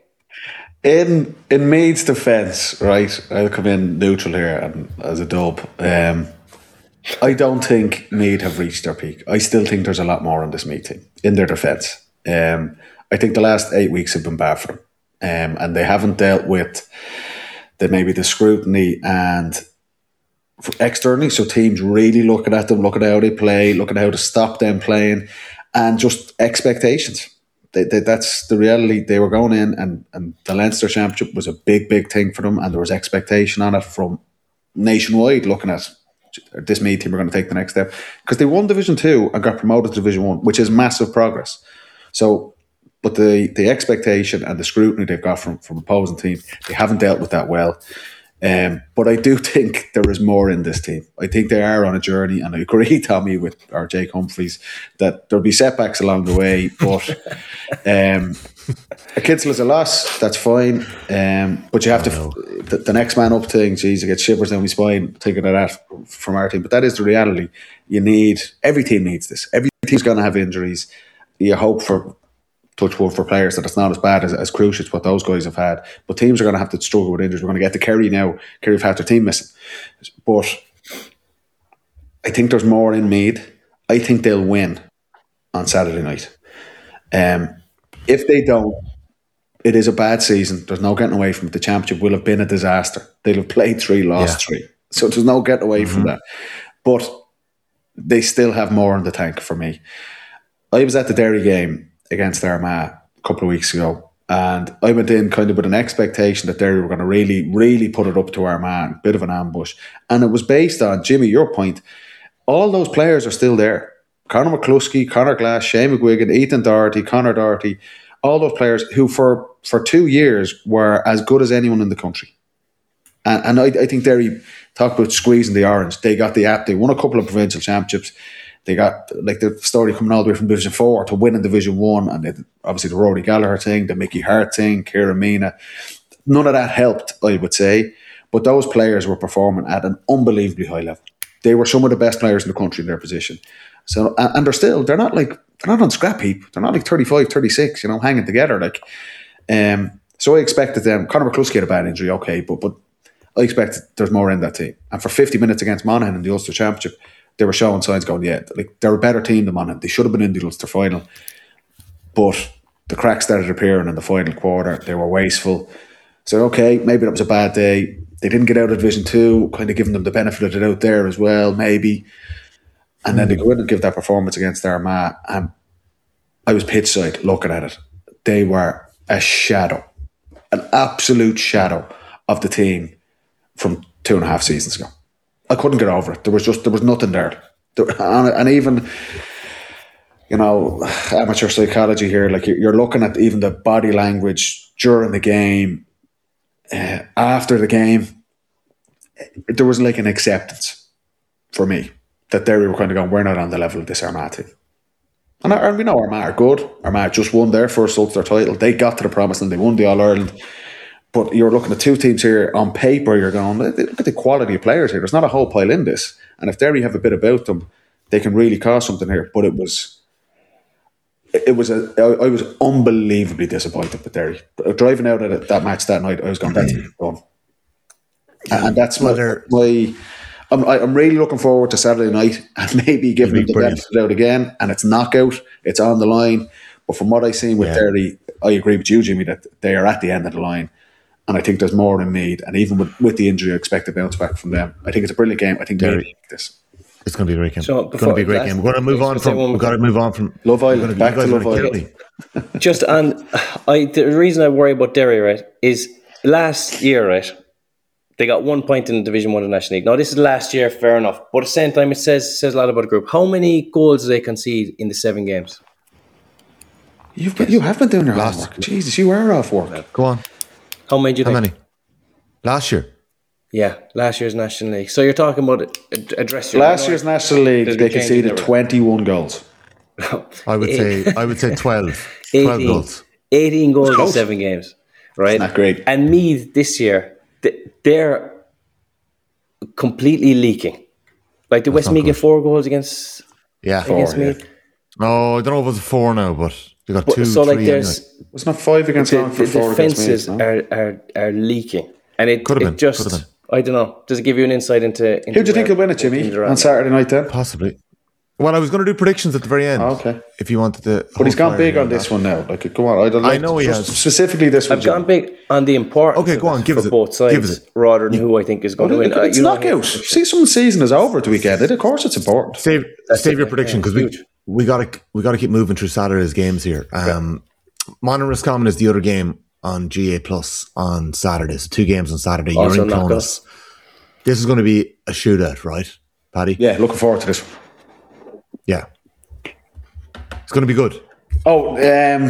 In in Meath's defence, right, I'll come in neutral here and as a dub. Um, I don't think Meath have reached their peak. I still think there's a lot more on this Meath team in their defence. Um, I think the last eight weeks have been bad for them, um, and they haven't dealt with the maybe the scrutiny and externally. So teams really looking at them, looking at how they play, looking at how to stop them playing. And just expectations. They, they, that's the reality. They were going in, and, and the Leinster Championship was a big, big thing for them, and there was expectation on it from nationwide, looking at this Meath team are going to take the next step. Because they won Division Two and got promoted to Division One, which is massive progress. So, but the the expectation and the scrutiny they've got from, from opposing teams, they haven't dealt with that well. Um, but I do think there is more in this team. I think they are on a journey, and I agree, Tommy, with our Jake Humphreys, that there'll be setbacks along the way. But um, a Kinsell's a loss, that's fine. Um, but you have to, the, the next man up thing, geez, I get shivers down my spine thinking of that from our team. But that is the reality. You need, every team needs this. Every team's going to have injuries. You hope for, touch wood for players, that it's not as bad as, as Cruciates, what those guys have had. But teams are going to have to struggle with injuries. We're going to get to Kerry now. Kerry have had their team missing. But I think there's more in Meath. I think they'll win on Saturday night. Um, if they don't, it is a bad season. There's no getting away from it. The championship will have been a disaster. They'll have played three, lost yeah. three. So there's no getting away mm-hmm. from that. But they still have more in the tank for me. I was at the Derry game against Armagh a couple of weeks ago, and I went in kind of with an expectation that Derry were going to really, really put it up to Armagh, a bit of an ambush. And it was based on, Jimmy, your point, all those players are still there. Conor McCluskey, Conor Glass, Shane McGuigan, Ethan Doherty, Conor Doherty, all those players who for, for two years were as good as anyone in the country. And, and I, I think Derry, talk about squeezing the orange. They got the app. They won a couple of provincial championships. They got like the story coming all the way from Division Four to winning Division One, and they, obviously the Rory Gallagher thing, the Mickey Hart thing, Kieran Mina. None of that helped, I would say. But those players were performing at an unbelievably high level. They were some of the best players in the country in their position. So, and they're still, they're not like, they're not on scrap heap. They're not like thirty-five, thirty-six, you know, hanging together. Like, um, so I expected them. Conor McCluskey had a bad injury, okay, but but I expected there's more in that team. And for fifty minutes against Monaghan in the Ulster Championship, they were showing signs going, yeah, like they're a better team than Monaghan. They should have been in the Ulster final, but the cracks started appearing in the final quarter. They were wasteful. So okay, maybe that was a bad day. They didn't get out of Division Two, kind of giving them the benefit of it out there as well, maybe. And then they go in and give that performance against Armagh, and I was pitch side looking at it. They were a shadow, an absolute shadow of the team from two and a half seasons ago. I couldn't get over it. There was just there was nothing there, there and, and even you know amateur psychology here. Like you're looking at even the body language during the game, uh, after the game. There was like an acceptance for me that Derry were kind of going, we're not on the level of this Armagh team. And, and we know Armagh are good. Armagh just won their first Ulster title. They got to the promised land. They won the All-Ireland. But you're looking at two teams here on paper, you're going, look at the quality of players here. There's not a whole pile in this. And if Derry have a bit about them, they can really cause something here. But it was, it was a, I was unbelievably disappointed with Derry. Driving out at that match that night, I was going, that's done. And that's my, my I'm, I'm really looking forward to Saturday night and maybe giving them the benefit out again. And it's knockout, it's on the line. But from what I've seen with yeah. Derry, I agree with you, Jimmy, that they are at the end of the line. And I think there's more in Meath. And even with, with the injury, I expect a bounce back from them. I think it's a brilliant game. I think Derry like this. It's going to be a great game. So it's going to be a great game. We're going to move on from. We've got to move on from Love Island. Back to Love Island. Just and I, the reason I worry about Derry, right, is last year, right, they got one point in Division One of the National League. Now this is last year, fair enough. But at the same time, it says says a lot about the group. How many goals did they concede in the seven games? You've been, you have been doing your homework. Jesus, you are off work. Go on. How many do you How think? many? Last year. Yeah, last year's National League. So you're talking about address your last year's National League. They conceded twenty-one goals. I would say I would say twelve. twelve goals. eighteen goals in seven games. Right? Not great. And Meath this year, they're completely leaking. Like the West Meath get four goals against yeah, against four, Meath. Yeah. No, I don't know if it was four now, but they got but, two, so three. Like there's, anyway. It's not five against the, Longford, the four defenses against Meath, no? are, are are leaking, and it, could have it been, just could have been. I don't know. Does it give you an insight into? into Who do you think will win it, Jimmy, on Saturday night then? Possibly. Well, I was going to do predictions at the very end. Oh, okay. If you wanted to. But he's gone big on this one now. Like, go on. I don't. Like I know he has. Specifically this one. I've gone big on the importance. Okay, go on. Give for us both sides, give us it. rather than yeah. who I think is going well, to win. It's uh, knockout. See, some season is over at the weekend. Of course, it's important. Save, save your prediction because we we got to we got to keep moving through Saturday's games here. Um, yeah. Monaghan Roscommon is the other game on G A Plus on Saturday. So two games on Saturday. Also You're in Clonus. This is going to be a shootout, right, Paddy? Yeah, looking forward to this one. Yeah. It's going to be good. Oh, um,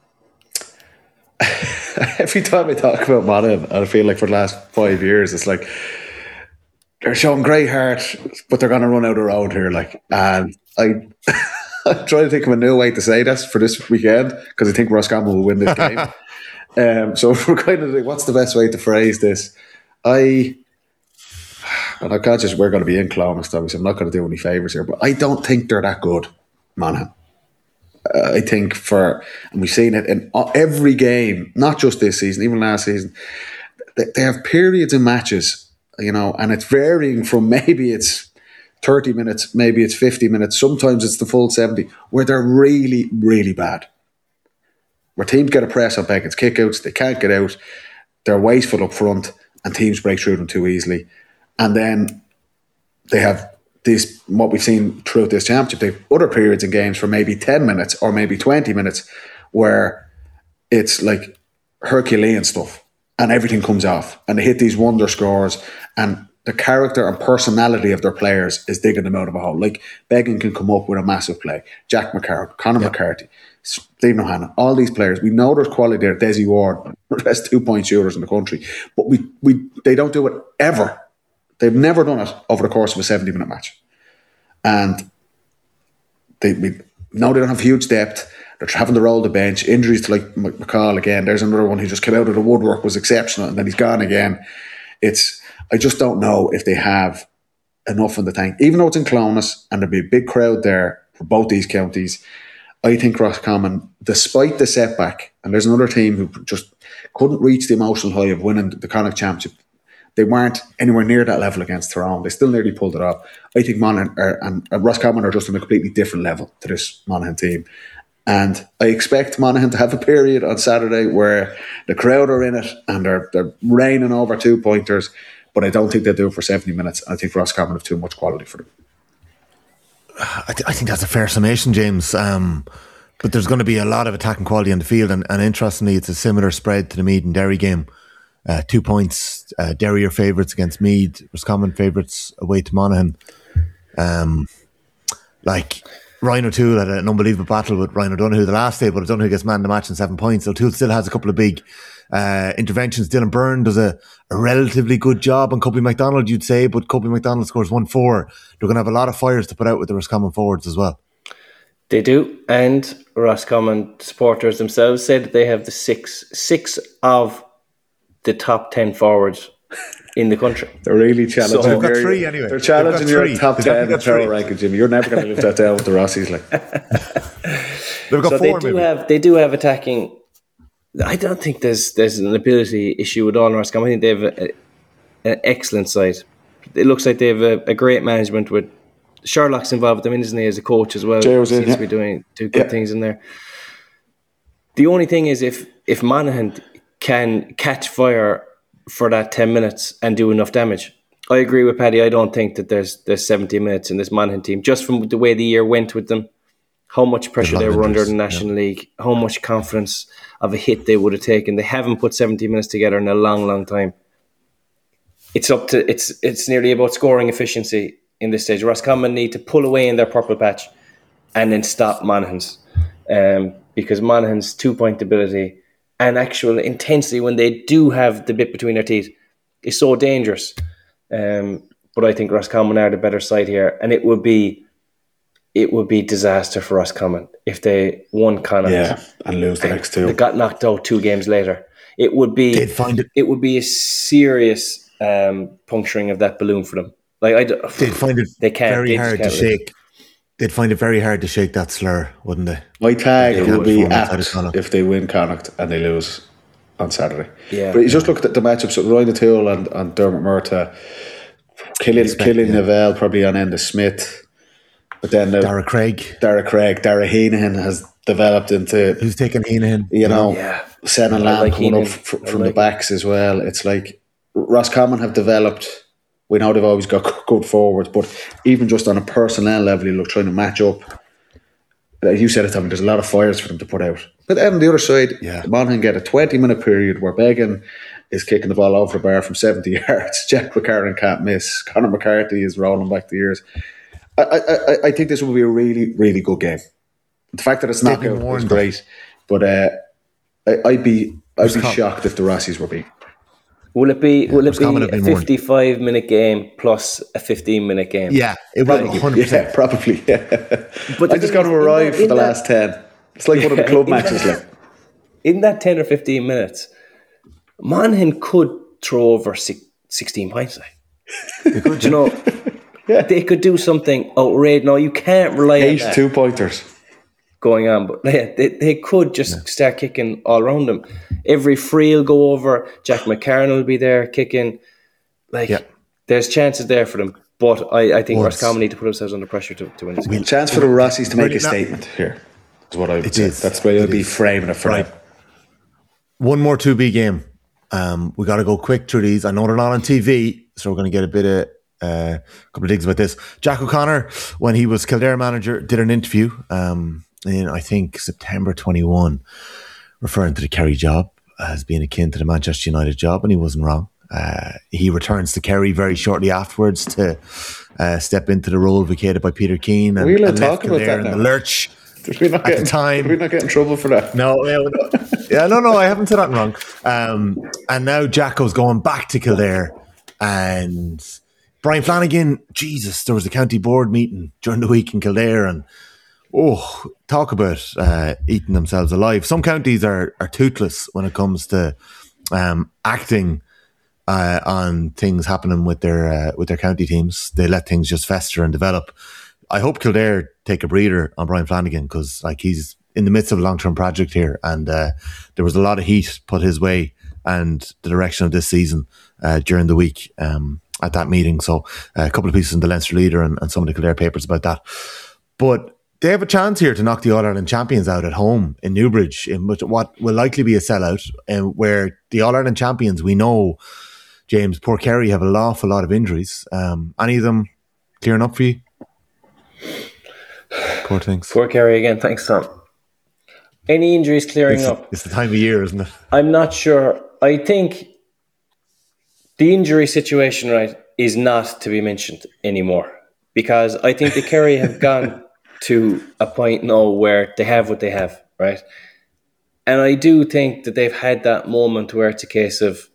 every time I talk about Monaghan, I feel like for the last five years, it's like they're showing great heart, but they're going to run out of road here. Like, and I, I'm trying to think of a new way to say this for this weekend because I think Roscommon will win this game. um, so we're kind of like, what's the best way to phrase this? I. And I can't just, we're going to be in Clonus, obviously. I'm not going to do any favours here, but I don't think they're that good, Monaghan. Uh, I think for, and we've seen it in every game, not just this season, even last season, they, they have periods in matches, you know, and it's varying from maybe it's thirty minutes, maybe it's fifty minutes, sometimes it's the full seventy, where they're really, really bad. where teams get a press on Beckett's kickouts, they can't get out, they're wasteful up front, and teams break through them too easily. And then they have these, what we've seen throughout this championship, they have other periods in games for maybe ten minutes or maybe twenty minutes where it's like Herculean stuff and everything comes off and they hit these wonder scores and the character and personality of their players is digging them out of a hole. Like Beggan can come up with a massive play. Jack McCarron, Conor yep. McCarthy, Stephen O'Hanlon, all these players. We know there's quality there. Desi Ward, the best two-point shooters in the country. But we we they don't do it ever. They've never done it over the course of a seventy-minute match. And they we know they don't have huge depth. They're having to roll the bench. Injuries to like McCall again. There's another one who just came out of the woodwork, was exceptional, and then he's gone again. It's I just don't know if they have enough in the tank. Even though it's in Clones and there'll be a big crowd there for both these counties, I think Roscommon, despite the setback, and there's another team who just couldn't reach the emotional high of winning the Connacht Championship. They weren't anywhere near that level against Tyrone. They still nearly pulled it off. I think Monaghan are, and, and Roscommon are just on a completely different level to this Monaghan team. And I expect Monaghan to have a period on Saturday where the crowd are in it and they're, they're raining over two-pointers, but I don't think they'll do it for seventy minutes. I think Roscommon have too much quality for them. I, th- I think that's a fair summation, James. Um, but there's going to be a lot of attacking quality on the field, and, and interestingly, it's a similar spread to the Meath and Derry game. Uh, two points, uh, Derry are favourites against Meath, Roscommon favourites away to Monaghan. Um, like... Ryan O'Toole had an unbelievable battle with Ryan O'Donoghue the last day, but O'Donoghue gets man of the match in seven points. O'Toole still has a couple of big uh, interventions. Dylan Byrne does a, a relatively good job on Copey MacDonald, you'd say, but Copey MacDonald scores one four. They're going to have a lot of fires to put out with the Roscommon forwards as well. They do, and Roscommon supporters themselves said that they have the six six of the top ten forwards in the country. They're really challenging. So, they've got three anyway. They're challenging your three. top ten in the power ranking, Jimmy. You're never going to lift that down with the Rossies. Like. They've got so four, they do maybe. have they do have attacking. I don't think there's there's an ability issue with all Roscommon. I think they have a, a, an excellent side. It looks like they have a, a great management with Sherlock's involved with them, isn't he, as a coach as well? Seems in, yeah. to be doing do good yeah. things in there. The only thing is if if Monaghan can catch fire for that ten minutes and do enough damage. I agree with Paddy. I don't think that there's there's seventy minutes in this Monaghan team. Just from the way the year went with them, how much pressure they were under in the National yeah. League, how much confidence of a hit they would have taken. They haven't put seventy minutes together in a long, long time. It's up to it's it's nearly about scoring efficiency in this stage. Roscommon need to pull away in their purple patch and then stop Monaghan's. Um, because Monaghan's two-point ability and actual intensity when they do have the bit between their teeth is so dangerous. Um, but I think Roscommon are the better side here, and it would be it would be disaster for Roscommon if they won Connacht, yeah, and lose the next two. They got knocked out two games later. It would be They'd find it. it would be a serious um, puncturing of that balloon for them. Like I, they'd find it they can't, very they hard to shake. They'd find it very hard to shake that slur, wouldn't they? My tag they will be apt of if they win Connacht and they lose on Saturday. Yeah. But you just look at the, the matchups with Ryan O'Toole and, and Dermot Murtagh, Killian, Killian yeah. Neville probably on Enda Smith. But then the, Dara Craig. Dara Craig. Dara Heenahan has developed into... Who's taking Heenahan? You know, yeah. Sen and Lamb like coming Heenan. up f- from like the backs it. as well. It's like Roscommon have developed... We know they've always got good forwards, but even just on a personnel level, you look trying to match up. Like you said it, Tommy, there's a lot of fires for them to put out. But then on the other side, yeah. Monaghan get a twenty-minute period where Beggan is kicking the ball over the bar from seventy yards. Jack McCarron can't miss. Conor McCarthy is rolling back the years. I, I, I think this will be a really, really good game. The fact that it's not good is great, but uh, I, I'd be I'd be shocked if the Rossies were beaten. Will it be? Yeah, will it be a fifty-five more. minute game plus a fifteen minute game? Yeah, it will. one hundred percent. Yeah, probably. Yeah. But I just got to arrive that, for the that, last ten. It's like yeah, one of the club matches. That, like in that ten or fifteen minutes, Monaghan could throw over six, sixteen points. Like, they could, you know, yeah. they could do something outrageous. No, you can't rely Eight on that two pointers going on, but yeah, they they could just yeah. start kicking all around them. Every free will go over. Jack McCarron will be there kicking. Like, yeah. there's chances there for them. But I, I think Roscommon need to put themselves under pressure to, to win this game. Chance for the Rossies to make a statement here is what I would say. Is. That's why I'll be framing it for right. them. one more two B game. Um, we got to go quick through these. I know they're not on T V, so we're going to get a bit of uh, a couple of digs about this. Jack O'Connor, when he was Kildare manager, did an interview um, in I think September twenty-one, referring to the Kerry job as being akin to the Manchester United job, and he wasn't wrong. Uh, he returns to Kerry very shortly afterwards to uh, step into the role vacated by Peter Keane, and, We'll and talk left about Kildare that in now. the lurch. Did we not At get, the time- did we not get in trouble for that? No, yeah, no, yeah, no, no, I haven't said that wrong. Um, and now Jacko's going back to Kildare, and Brian Flanagan. Jesus, there was a county board meeting during the week in Kildare, and oh, talk about uh, eating themselves alive. Some counties are are toothless when it comes to um, acting uh, on things happening with their uh, with their county teams. They let things just fester and develop. I hope Kildare take a breather on Brian Flanagan, because like he's in the midst of a long-term project here, and uh, there was a lot of heat put his way and the direction of this season uh, during the week um, at that meeting. So uh, a couple of pieces in the Leinster Leader and, and some of the Kildare papers about that. But they have a chance here to knock the All-Ireland champions out at home in Newbridge, in which what will likely be a sellout, and where the All-Ireland champions, we know, James, poor Kerry, have an awful lot of injuries. Um, any of them clearing up for you? Poor things. Poor Kerry again. Thanks, Tom. Any injuries clearing It's, up? it's the time of year, isn't it? I'm not sure. I think the injury situation, right, is not to be mentioned anymore, because I think the Kerry have gone to a point now where they have what they have, right? And I do think that they've had that moment where it's a case of,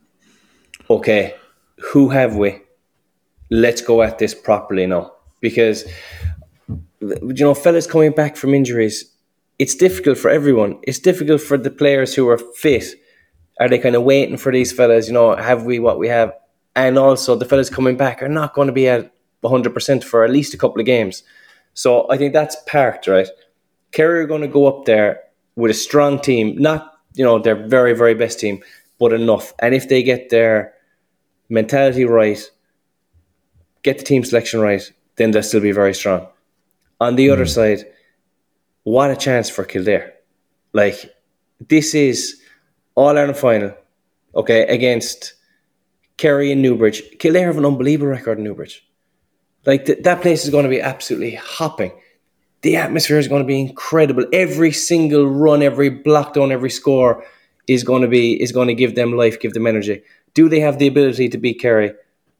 okay, who have we? Let's go at this properly now. Because, you know, fellas coming back from injuries, it's difficult for everyone. It's difficult for the players who are fit. Are they kind of waiting for these fellas, you know, have we what we have? And also the fellas coming back are not going to be at one hundred percent for at least a couple of games. So I think that's part, right? Kerry are going to go up there with a strong team, not, you know, their very, very best team, but enough. And if they get their mentality right, get the team selection right, then they'll still be very strong. On the mm. other side, what a chance for Kildare. Like, this is All-Ireland final, okay, against Kerry and Newbridge. Kildare have an unbelievable record in Newbridge. Like, th- that place is going to be absolutely hopping. The atmosphere is going to be incredible. Every single run, every block down, every score is going to be is going to give them life, give them energy. Do they have the ability to beat Kerry?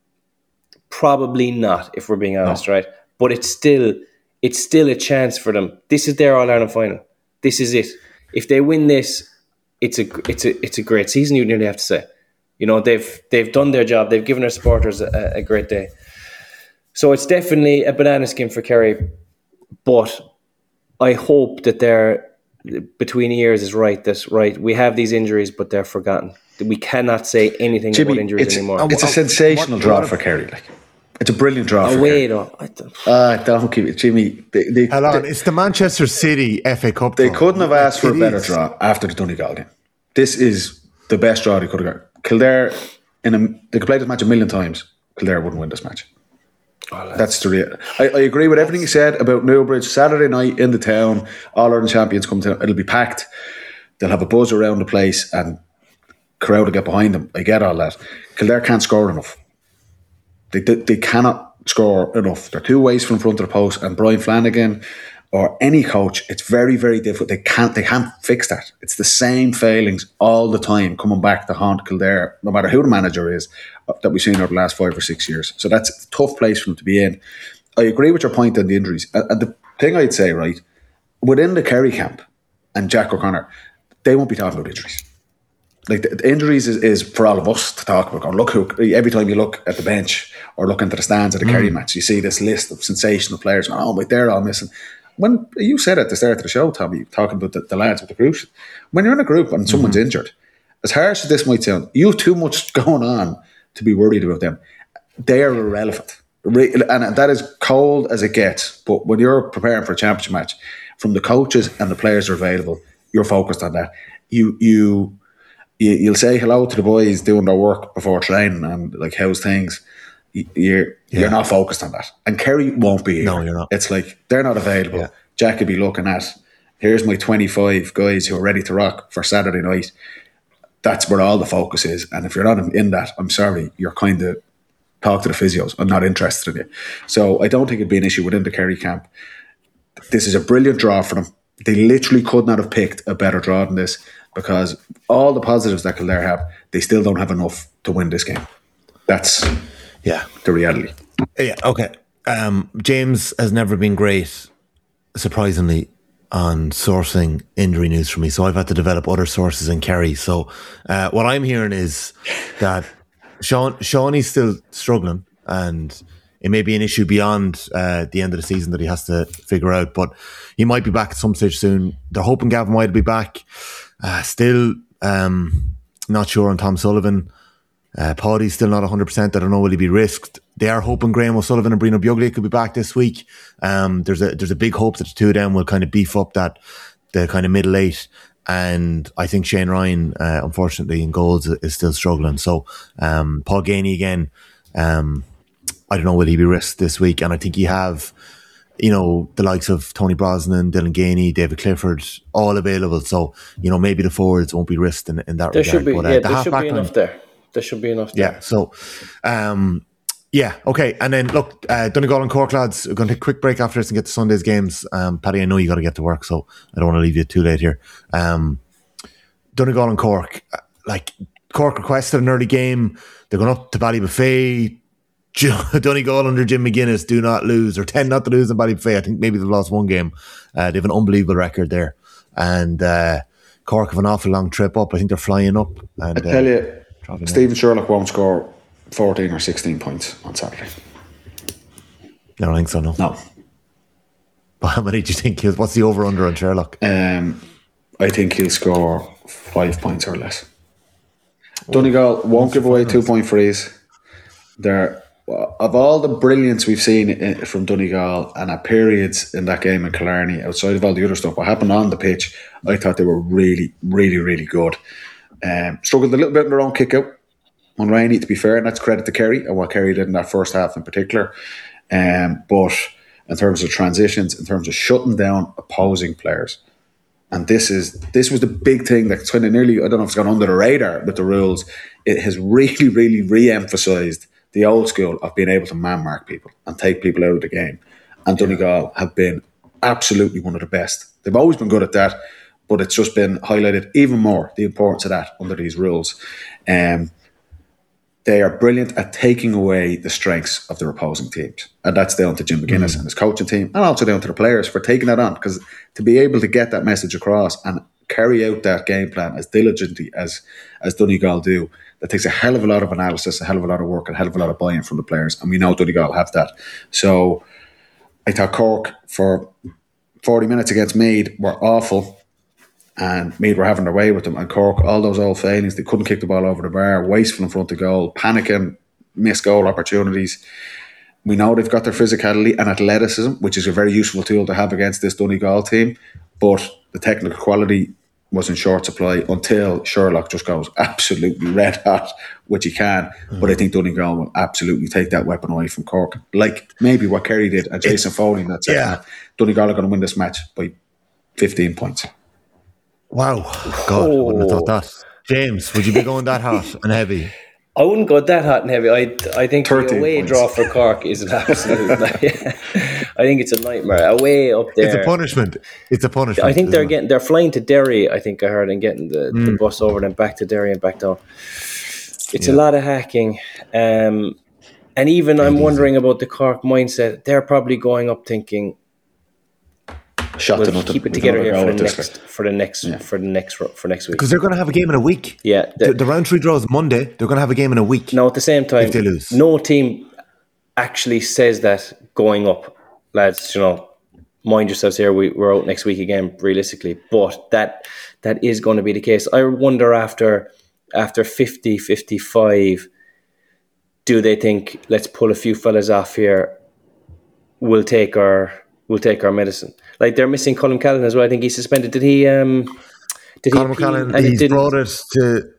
Probably not, if we're being honest, no. right? But it's still it's still a chance for them. This is their All-Ireland final. This is it. If they win this, it's a it's a it's a great season, you nearly have to say. You know, they've they've done their job. They've given their supporters a, a great day. So it's definitely a banana skin for Kerry. But I hope that they're between ears is right. That right, we have these injuries, but they're forgotten. We cannot say anything Jimmy, about injuries it's, anymore. It's a sensational what, draw what for Kerry. Like, it's a brilliant draw. Oh, for wait, Kerry. oh, I don't. Uh, don't keep it, Jimmy. They, they, Hold on, they, it's the Manchester City F A Cup. They draw. couldn't have asked for it a better is. draw after the Donegal game. This is the best draw they could have got. Kildare, in a, they could play this match a million times. Kildare wouldn't win this match. Oh, that's, that's the real. I, I agree with everything you said about Newbridge. Saturday night in the town, All Ireland champions come to. It'll be packed. They'll have a buzz around the place, and crowd will get behind them. I get all that. Kildare can't score enough. They they, they cannot score enough. They're two ways from front of the post, and Brian Flanagan or any coach, it's very, very difficult. They can't they can't fix that. It's the same failings all the time coming back to haunt Kildare, no matter who the manager is, that we've seen over the last five or six years. So that's a tough place for them to be in. I agree with your point on the injuries. And the thing I'd say, right, within the Kerry camp and Jack O'Connor, they won't be talking about injuries. Like the, the injuries is, is for all of us to talk about. Or look who, every time you look at the bench or look into the stands at the mm. Kerry match, you see this list of sensational players. Oh, wait, they're all missing. When you said at the start of the show, Tommy, talking about the, the lads with the group, when you're in a group and someone's mm-hmm. injured, as harsh as this might sound, you have too much going on to be worried about them. They are irrelevant. And that is cold as it gets. But when you're preparing for a championship match, from the coaches and the players are available, you're focused on that. You, you, you, you'll say hello to the boys doing their work before training and like, how's things? You're yeah. you're not focused on that. And Kerry won't be here. No, you're not. It's like, they're not available. Yeah. Jack could be looking at, here's my twenty-five guys who are ready to rock for Saturday night. that's where all the focus is. And if you're not in that, I'm sorry, you're kind of talk to the physios. I'm not interested in it. So I don't think it'd be an issue within the Kerry camp. This is a brilliant draw for them. They literally could not have picked a better draw than this, because all the positives that Kildare have, they still don't have enough to win this game. That's yeah the reality. Yeah, okay. Um, James has never been great, surprisingly, on sourcing injury news for me. So I've had to develop other sources in Kerry. So uh, what I'm hearing is that Sean Shawnee's still struggling, and it may be an issue beyond uh, the end of the season that he has to figure out, but he might be back at some stage soon. They're hoping Gavin White will be back. Uh, still um, not sure on Tom Sullivan. Uh, Paddy's still not one hundred percent. I don't know, will he be risked? They are hoping Graham O'Sullivan and Brino Buglia could be back this week. Um, there's a there's a big hope that the two of them will kind of beef up that the kind of middle eight. And I think Shane Ryan, uh, unfortunately, in goals is still struggling. So um, Paul Gainey again, um, I don't know, will he be risked this week? And I think you have, you know, the likes of Tony Brosnan, Dylan Gainey, David Clifford, all available. So, you know, maybe the forwards won't be risked in, in that there regard. Should be, but, uh, yeah, the there should be enough line, there. There should be enough there. Yeah, so, um, yeah, okay. And then, look, uh, Donegal and Cork, lads, we're going to take a quick break after this and get to Sunday's games. Um, Paddy, I know you got to get to work, so I don't want to leave you too late here. Um, Donegal and Cork, like, Cork requested an early game. They're going up to Ballybuffet. Donegal under Jim McGuinness do not lose, or tend not to lose in Ballybuffet. I think maybe they've lost one game. Uh, they have an unbelievable record there. And uh, Cork have an awful long trip up. I think they're flying up. And, I tell uh, you, Stephen Sherlock won't score fourteen or sixteen points on Saturday. I don't think so, no. No. But how many do you think he is? What's the over-under on Sherlock? Um, I think he'll score five points or less. Oh, Donegal won't give away two-point frees. They're, of all the brilliance we've seen from Donegal and at periods in that game in Killarney, outside of all the other stuff, what happened on the pitch, I thought they were really, really, really good. Um, struggled a little bit in their own kick-out on Rainey, to be fair, and that's credit to Kerry and what Kerry did in that first half in particular. Um, but in terms of transitions, in terms of shutting down opposing players, and this is this was the big thing that's kind of nearly, I don't know if it's gone under the radar with the rules, it has really, really re-emphasised the old school of being able to man-mark people and take people out of the game. And Donegal have been absolutely one of the best. They've always been good at that, but it's just been highlighted even more, the importance of that under these rules. Um, they are brilliant at taking away the strengths of their opposing teams. And that's down to Jim McGuinness mm. and his coaching team, and also down to the players for taking that on. Because to be able to get that message across and carry out that game plan as diligently as, as Donegal do, that takes a hell of a lot of analysis, a hell of a lot of work, and a hell of a lot of buy-in from the players. And we know Donegal have that. So I thought Cork, for forty minutes against Meath, were awful. And Meath were having their way with them. And Cork, all those old failings, they couldn't kick the ball over the bar, wasteful in front of goal, panicking, missed goal opportunities. We know they've got their physicality and athleticism, which is a very useful tool to have against this Donegal team. But the technical quality was in short supply until Sherlock just goes absolutely red hot, which he can. Mm. But I think Donegal will absolutely take that weapon away from Cork. Like maybe what Kerry did and Jason Foley in that second yeah. half. Donegal are going to win this match by fifteen points. Wow. God, oh. I wouldn't have thought that. James, would you be going that hot and heavy? I wouldn't go that hot and heavy. I I think the away points. draw for Cork is an absolute nightmare. I think it's a nightmare. Away up there. It's a punishment. It's a punishment. I think they're it? getting they're flying to Derry, I think I heard, and getting the, mm. the bus over and back to Derry and back down. It's yeah. a lot of hacking. Um, and even Very I'm wondering easy. about the Cork mindset. They're probably going up thinking, Shot we'll keep it together here for the, next, for the next yeah. for the next for next week, because they're going to have a game in a week. Yeah, the, the round three draw is Monday. They're going to have a game in a week. Now at the same time, if they lose, no team actually says that going up, lads. You know, mind yourselves here. We, we're out next week again, realistically, but that that is going to be the case. I wonder after after fifty, fifty-five, do they think, let's pull a few fellas off here? We'll take our we'll take our medicine. Like they're missing Colin Callan as well. I think he's suspended. Did he? Um, did Colin he? McCallan, he's brought it to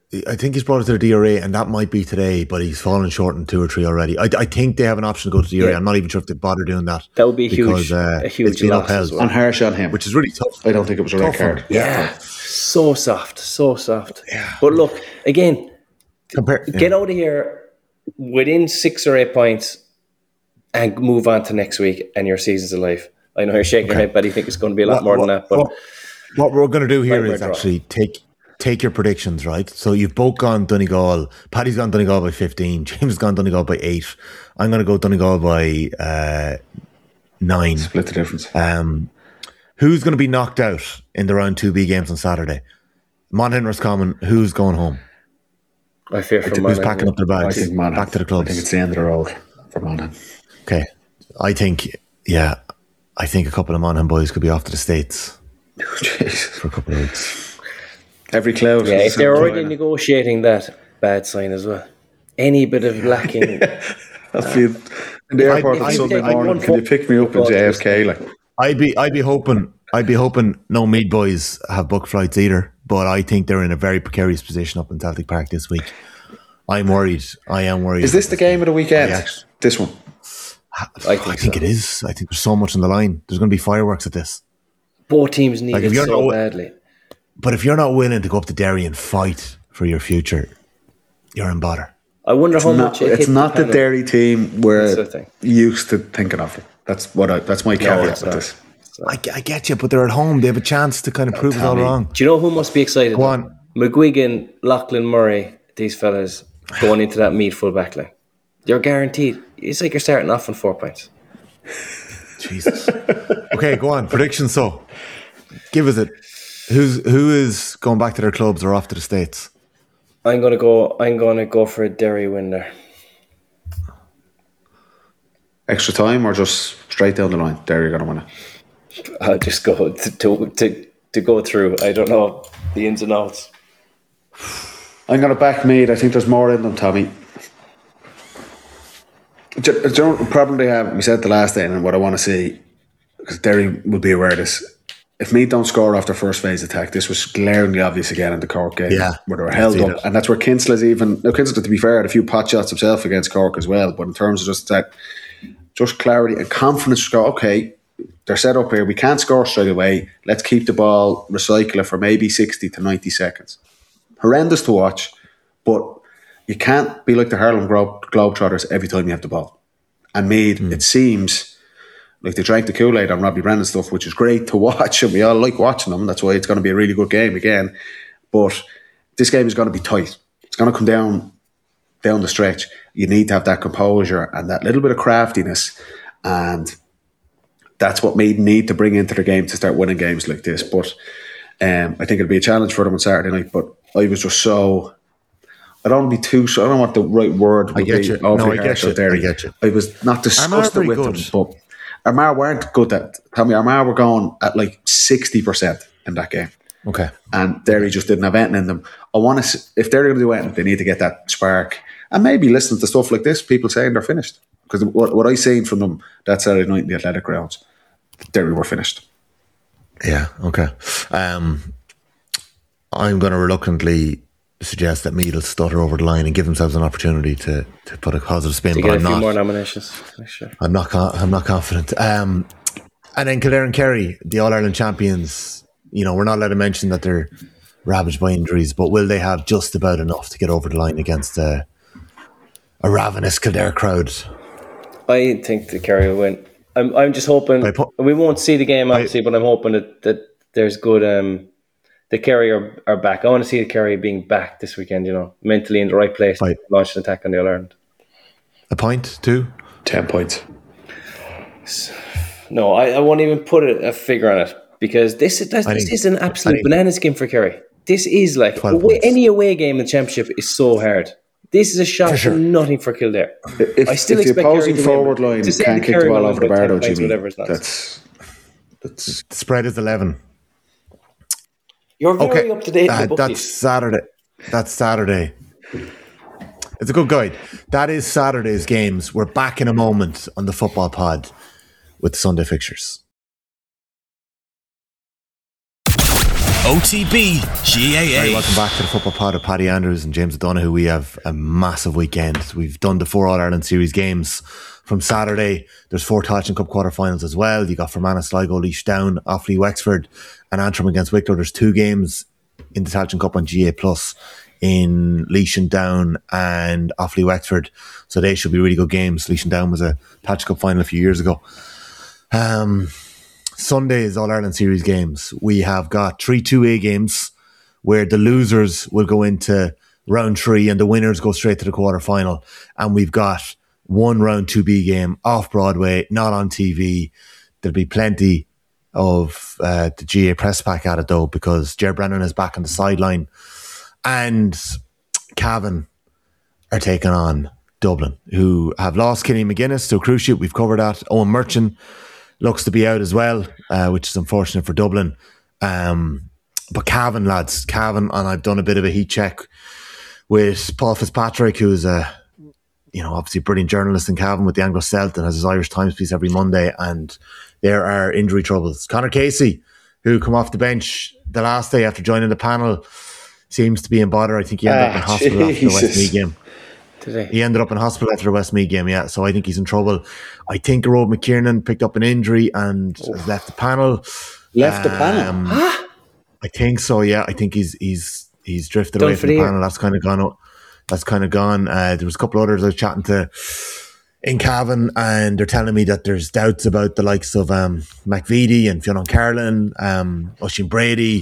I think he's brought it to the D R A, and that might be today, but he's fallen short in two or three already. I, I think they have an option to go to the D R A. Yeah. I'm not even sure if they bother doing that. That would be a because, huge, uh, a huge loss as well. And harsh on him, which is really tough. I don't think it was a red card. Yeah. yeah, so soft, so soft. Yeah. But look, again, Compare, yeah. get out of here within six or eight points and move on to next week, and your season's alive. I know you're shaking okay. your head, but I think it's going to be a lot what, more what, than that. But what, what we're going to do here is actually take take your predictions, right? So you've both gone Donegal. Paddy's gone Donegal by fifteen. James has gone Donegal by eight. I'm going to go Donegal by uh, nine. Split the difference. Um, who's going to be knocked out in the round two B games on Saturday? Monaghan, Roscommon. Who's going home? I fear for Who's Monaghan. packing up their bags? I think Monaghan. Back to the clubs. I think it's the end of the road for Monaghan. Okay. I think, yeah, I think a couple of Monaghan boys could be off to the States Jeez. for a couple of weeks. Every cloud. Yeah, if they're already negotiating that, bad sign as well. Any bit of lacking. I'll feel in the airport on Sunday morning. Can you pick me up in J F K? Like, I'd be, I'd be hoping, I'd be hoping no Mead boys have booked flights either. But I think they're in a very precarious position up in Celtic Park this week. I'm worried. I am worried. Is this the game of the weekend? Actually, this one. I think, I think so. It is. I think there's so much on the line. There's going to be fireworks at this. Both teams need like it so not, badly. But if you're not willing to go up to Derry and fight for your future, you're in bother. I wonder it's how not, much it it's not the Derry team we're used to thinking of. That's what I, that's my caveat with this. I, I get you, but they're at home. They have a chance to kind of prove it all wrong. Do you know who must be excited? Go on. McGuigan, Lachlan Murray, these fellas going into that Meath full back line. You're guaranteed. It's like you're starting off on four points. Jesus. Okay, go on. Predictions. So, give us it. Who's who is going back to their clubs or off to the States? I'm gonna go. I'm gonna go for a Derry win there. Extra time or just straight down the line? Derry are gonna win it. I'll just go to, to to to go through. I don't know the ins and outs. I'm going to back Meath. I think there's more in them, Tommy. Do you know the problem they have? We said the last day, and what I want to see, because Derry will be aware of this. If Meath don't score off their first phase attack, this was glaringly obvious again in the Cork game, yeah, where they were held up, it. and that's where Kinsley's even. Now Kinsley, to be fair, had a few pot shots himself against Cork as well. But in terms of just that, just clarity and confidence, to go, okay, they're set up here. We can't score straight away. Let's keep the ball, recycle it for maybe sixty to ninety seconds. Horrendous to watch, but you can't be like the Harlem Globe, Globetrotters every time you have the ball. And Meath, mm. it seems like they drank the Kool-Aid on Robbie Brennan stuff, which is great to watch, and we all like watching them. That's why it's going to be a really good game again. But this game is going to be tight. It's going to come down down the stretch. You need to have that composure and that little bit of craftiness, and that's what Meath need to bring into the game to start winning games like this. But um, I think it'll be a challenge for them on Saturday night. But I was just so, I don't want to be too, so I don't know what the right word would I get be. You. No, I get you. I get you. I was not disgusted with good. them, but Armagh weren't good at, tell me, Armagh were going at like sixty percent in that game. Okay. And Derry just didn't have anything in them. I want to, if they're going to do anything, they need to get that spark. And maybe listen to stuff like this, people saying they're finished. Because what, what I seen from them that Saturday night in the Athletic Grounds, Derry were finished. Yeah, okay. Um, I'm going to reluctantly suggest that Meath will stutter over the line and give themselves an opportunity to, to put a positive spin. To but get I'm a few not, more nominations. Sure. I'm not. I'm not confident. Um, and then Kildare and Kerry, the All Ireland champions. You know, we're not allowed to mention that they're ravaged by injuries, but will they have just about enough to get over the line against a, a ravenous Kildare crowd? I think the Kerry will win. I'm. I'm just hoping put, we won't see the game obviously, I, but I'm hoping that, that there's good. Um, the Kerry are, are back. I want to see the Kerry being back this weekend. You know, mentally in the right place, to launch an attack on the All Ireland. A point, two, ten points. No, I, I won't even put a, a figure on it because this this, this is an absolute banana skin for Kerry. This is like away, any away game in the championship is so hard. This is a shot for sure. Nothing for Kildare. If, I still if expect the opposing Kerry forward line to can't kick the ball over the bar, though, Jimmy, that's, that's the spread is eleven. You're very okay. up to date. Uh, that's Saturday. That's Saturday. It's a good guide. That is Saturday's games. We're back in a moment on the Football Pod with the Sunday fixtures. O T B G A A. Hey, welcome back to the Football Pod of Paddy Andrews and James O'Donoghue. We have a massive weekend. We've done the four All-Ireland Series games from Saturday. There's four Tailteann Cup quarterfinals as well. You got Fermanagh, Sligo, Laois Down, Offaly, Wexford, and Antrim against Wicklow. There's two games in the Tailteann Cup on G A Plus in Laois and Down and Offaly, Wexford. So they should be really good games. Laois and Down was a Tailteann Cup final a few years ago. Um, Sunday's All-Ireland Series games. We have got three two A games where the losers will go into round three and the winners go straight to the quarterfinal. And we've got one round two B game off Broadway, not on T V. There'll be plenty of uh, the G A press pack at it though, because Ger Brennan is back on the sideline. And Cavan are taking on Dublin, who have lost Kenny McGuinness to a cruise ship. We've covered that. Owen Merchant looks to be out as well, uh, which is unfortunate for Dublin. Um, but Cavan, lads, Cavan, and I've done a bit of a heat check with Paul Fitzpatrick, who's a, you know, obviously a brilliant journalist in Cavan with the Anglo-Celt and has his Irish Times piece every Monday, and there are injury troubles. Conor Casey, who come off the bench the last day after joining the panel, seems to be in bother. I think he ended ah, up in hospital Jesus. after the Westmeath game. Today. He ended up in hospital after the Westmeath game, yeah. So I think he's in trouble. I think Rob McKiernan picked up an injury and oh. has left the panel. Left um, the panel? Huh? I think so, yeah. I think he's he's he's drifted Done away from the, the panel. That's kind of gone up. That's kind of gone. Uh, there was a couple others I was chatting to in Cavan, and they're telling me that there's doubts about the likes of um, McVitie and Fionn Carlin, um, Oisin Brady.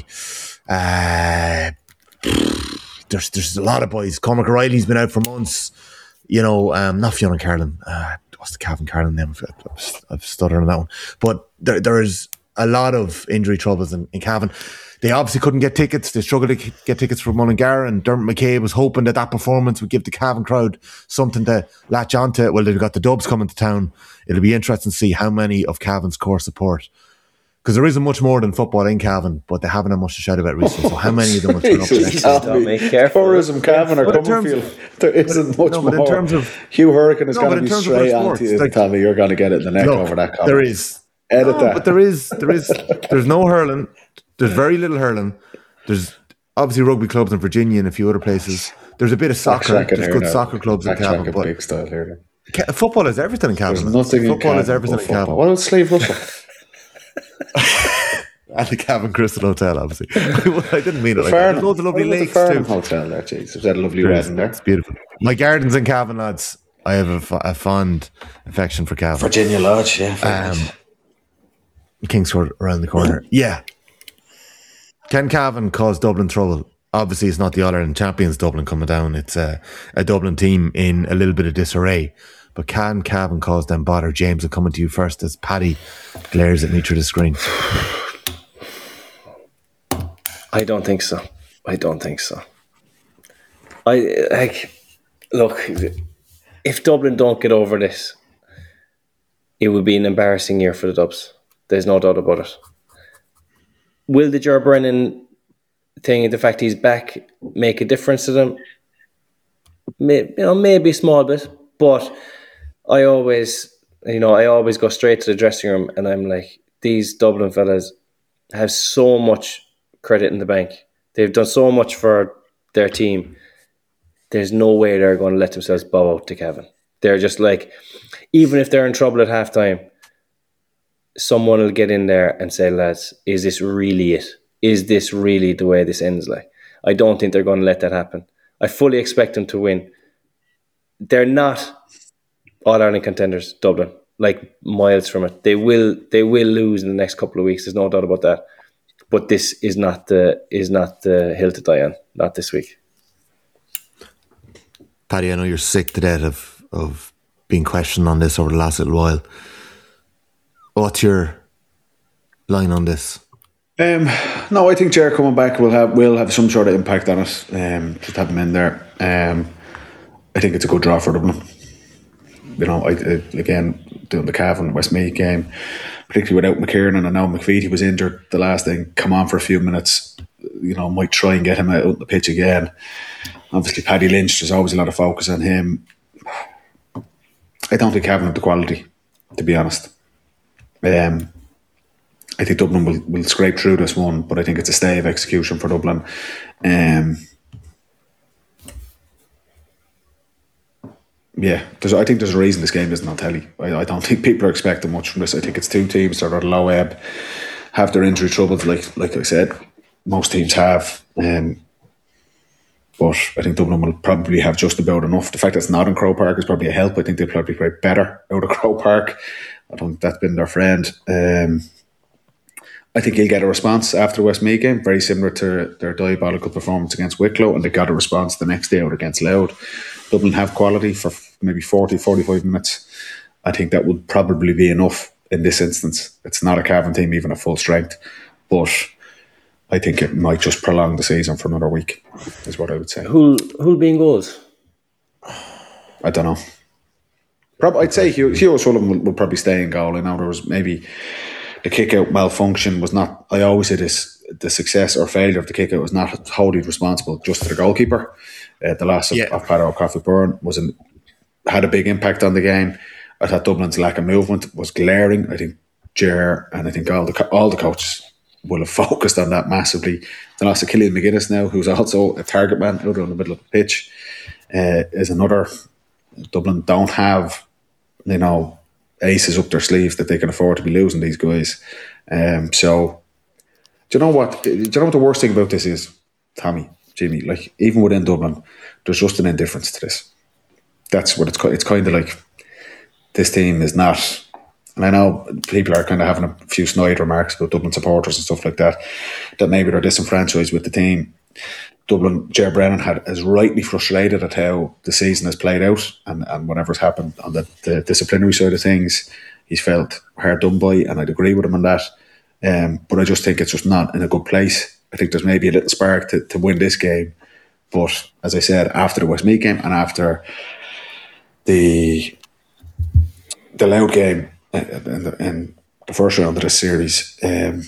Uh, there's there's a lot of boys. Cormac O'Reilly's been out for months. You know, um, not Fionn Carlin. Uh, what's the Cavan Carlin name? I've, I've stuttered on that one. But there there's a lot of injury troubles in, in Cavan. They obviously couldn't get tickets. They struggled to get tickets for Mullingar, and Dermot McCabe was hoping that that performance would give the Cavan crowd something to latch onto. Well, they've got the Dubs coming to town. It'll be interesting to see how many of Cavan's core support, because there isn't much more than football in Cavan, but they haven't had much to shout about recently. So how many of them will turn up next year? Tourism, Cavan, or Cumberfield. There isn't much no, more. In terms of, Hugh Hurricane is no, going to be straight on to you, like, Tommy. You're going to get it in the neck look, over that comment. There is. Edit no, that. But there is, there is, there's no hurling. There's very little hurling. There's obviously rugby clubs in Virginia and a few other places. There's a bit of soccer. There's good now. soccer clubs Back in Cavan. But big style here. Ca- football is everything in Cavan. There's nothing football in Cavan. is everything in Cavan. What about Slave Russell? At the Cavan Crystal Hotel, obviously. I didn't mean it like Farnham. that. There's loads of lovely lakes the too. Hotel there, jeez. There's that lovely red in there. It's beautiful. My garden's in Cavan, lads. I have a, f- a fond affection for Cavan. Virginia Lodge, yeah. Um, Kingsford around the corner. Yeah. Can Cavan cause Dublin trouble? Obviously, it's not the All-Ireland champions Dublin coming down. It's a, a Dublin team in a little bit of disarray. But can Cavan cause them bother? James, I'm coming to you first as Paddy glares at me through the screen. I don't think so. I don't think so. I like look, if Dublin don't get over this, it would be an embarrassing year for the Dubs. There's no doubt about it. Will the Ger Brennan thing, the fact he's back, make a difference to them? Maybe, you know, maybe a small bit, but I always, you know, I always go straight to the dressing room and I'm like, these Dublin fellas have so much credit in the bank. They've done so much for their team. There's no way they're going to let themselves bow out to Cavan. They're just like, even if they're in trouble at halftime, someone will get in there and say, lads, is this really it? Is this really the way this ends? Like, I don't think they're going to let that happen. I fully expect them to win. They're not All-Ireland contenders, Dublin, like miles from it. They will they will lose in the next couple of weeks. There's no doubt about that. But this is not the is not the hill to die on. Not this week. Paddy, I know you're sick to death of, of being questioned on this over the last little while. What's your line on this? Um, no, I think Ger coming back will have will have some sort of impact on us. Um, just have him in there. Um, I think it's a good draw for Dublin. You know, I, I, again, doing the Cavan Westmeath game, particularly without McKiernan, and now McVitie was injured the last thing. Come on for a few minutes. You know, might try and get him out on the pitch again. Obviously, Paddy Lynch. There's always a lot of focus on him. I don't think Cavan have the quality, to be honest. Um, I think Dublin will, will scrape through this one, but I think it's a stay of execution for Dublin. Um, yeah, there's, I think there's a reason this game isn't on telly. I, I don't think people are expecting much from this. I think it's two teams that are at a low ebb, have their injury troubles, like like I said, most teams have. Um, but I think Dublin will probably have just about enough. The fact that it's not in Croke Park is probably a help. I think they'll probably play better out of Croke Park. I don't think that's been their friend. Um, I think he'll get a response after the Westmeath game, very similar to their diabolical performance against Wicklow, and they got a response the next day out against Louth. Dublin have quality for maybe forty, forty-five minutes. I think that would probably be enough in this instance. It's not a Cavan team even at full strength, but I think it might just prolong the season for another week, is what I would say. Who'll, who'll be in goals? I don't know. Probably, I'd say Hugh, Hugh O'Sullivan will, will probably stay in goal. I know there was maybe the kick-out malfunction was not, I always say this, the success or failure of the kick-out was not wholly responsible just to the goalkeeper. Uh, the loss of, yeah. of Pat O'Coffey-Byrne was an, had a big impact on the game. I thought Dublin's lack of movement was glaring. I think Ger and I think all the all the coaches will have focused on that massively. The loss of Killian McGuinness now, who's also a target man out on the middle of the pitch, uh, is another. Dublin don't have, you know, aces up their sleeves that they can afford to be losing these guys. Um, so, do you know what? Do you know what the worst thing about this is, Tommy, Jimmy? Like, even within Dublin, there's just an indifference to this. That's what it's. It's kind of like this team is not. And I know people are kind of having a few snide remarks about Dublin supporters and stuff like that, that maybe they're disenfranchised with the team. Dublin, Ger Brennan had is rightly frustrated at how the season has played out and, and whatever's happened on the, the disciplinary side of things. He's felt hard done by, and I'd agree with him on that. Um, but I just think it's just not in a good place. I think there's maybe a little spark to, to win this game. But as I said, after the Westmeath game and after the the Louth game in the, in the first round of this series, um,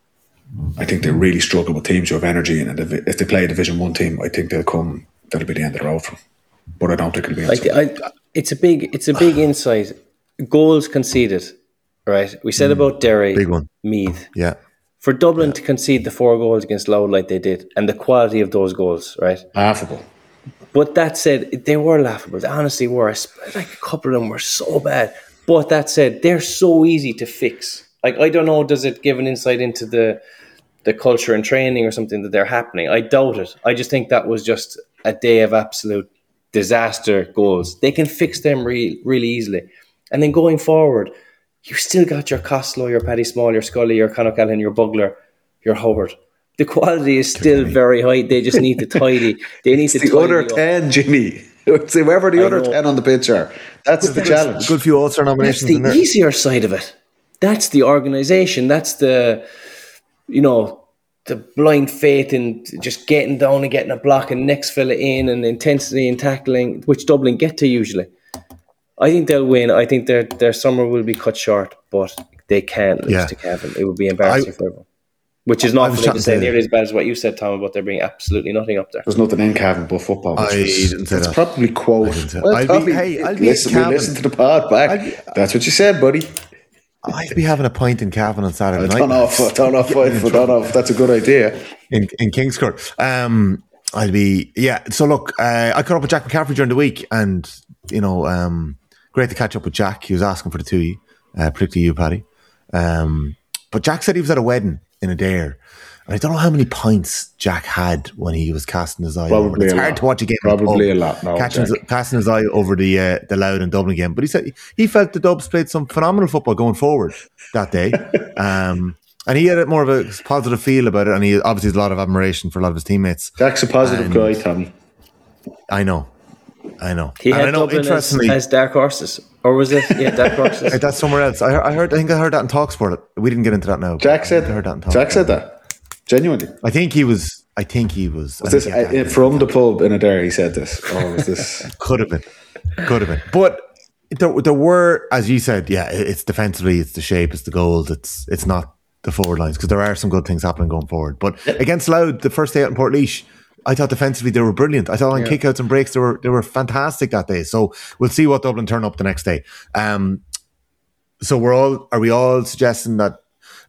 I think they really struggle with teams who have energy, and if they play a Division One team, I think they'll come. That'll be the end of the road for them. But I don't think it'll be. I, I, it's a big, it's a big insight. Goals conceded, right? We said mm, about Derry, big one. Meath, yeah. For Dublin yeah. to concede the four goals against Louth like they did, and the quality of those goals, right? Laughable. But that said, they were laughable. They honestly were. Like a couple of them were so bad. But that said, they're so easy to fix. Like, I don't know, does it give an insight into the the culture and training or something that they're happening? I doubt it. I just think that was just a day of absolute disaster goals. They can fix them re- really easily. And then going forward, you still got your Costello, your Paddy Small, your Scully, your Conor Callahan, your Bugler, your Howard. The quality is still very high. They just need to tidy. They need to the tidy other up. ten, Jimmy. It's whoever the I other know. ten on the pitch are. That's the challenge. A good few Ulster nominations. That's the in there. easier side of it. That's the organisation. That's the, you know, the blind faith in just getting down and getting a block and next fella in and intensity and tackling, which Dublin get to usually. I think they'll win. I think their their summer will be cut short, but they can't lose yeah. to Cavan. It would be embarrassing I, for everyone. Which is not for me to say nearly as bad as what you said, Tom, about there being absolutely nothing up there. There's nothing in Cavan but football. Which I was, didn't say that's that. probably quote. Well, I'll Tommy, be, hey, I'll listen, be we listen to the pod back. Be, that's what you said, buddy. I'd be having a pint in Cavan on Saturday I night. Don't know if, I don't know if, I don't know if that's a good idea. In in King's Court. Um, I'll be, yeah. So look, uh, I caught up with Jack McCaffrey during the week, and, you know, um, great to catch up with Jack. He was asking for the two of you, uh, particularly you, Paddy. Um, but Jack said he was at a wedding in Adair. And I don't know how many pints Jack had when he was casting his eye. Probably It's a hard lot. to watch a game. Probably a lot. No, catching his, casting his eye over the uh, the Louth and Dublin game. But he said he felt the Dubs played some phenomenal football going forward that day. um, and he had a more of a positive feel about it. And he obviously has a lot of admiration for a lot of his teammates. Jack's a positive and guy, Tommy. I know. I know. He and had I know, Dublin interestingly, as, as dark horses. Or was it? Yeah, dark horses. That's somewhere else. I heard, I heard. I think I heard that in TalkSport. We didn't get into that now. Jack said. I heard that in Jack said that. Genuinely. I think he was. I think he was. Was this uh, from the pub in Adair? He said this, or was this? Could have been. Could have been. But there, there were, as you said, yeah. It's defensively, it's the shape, it's the goals, it's it's not the forward lines, because there are some good things happening going forward. But against Louth, the first day out in Portlaoise, I thought defensively they were brilliant. I thought on yeah. kickouts and breaks they were they were fantastic that day. So we'll see what Dublin turn up the next day. Um. So we're all. Are we all suggesting that?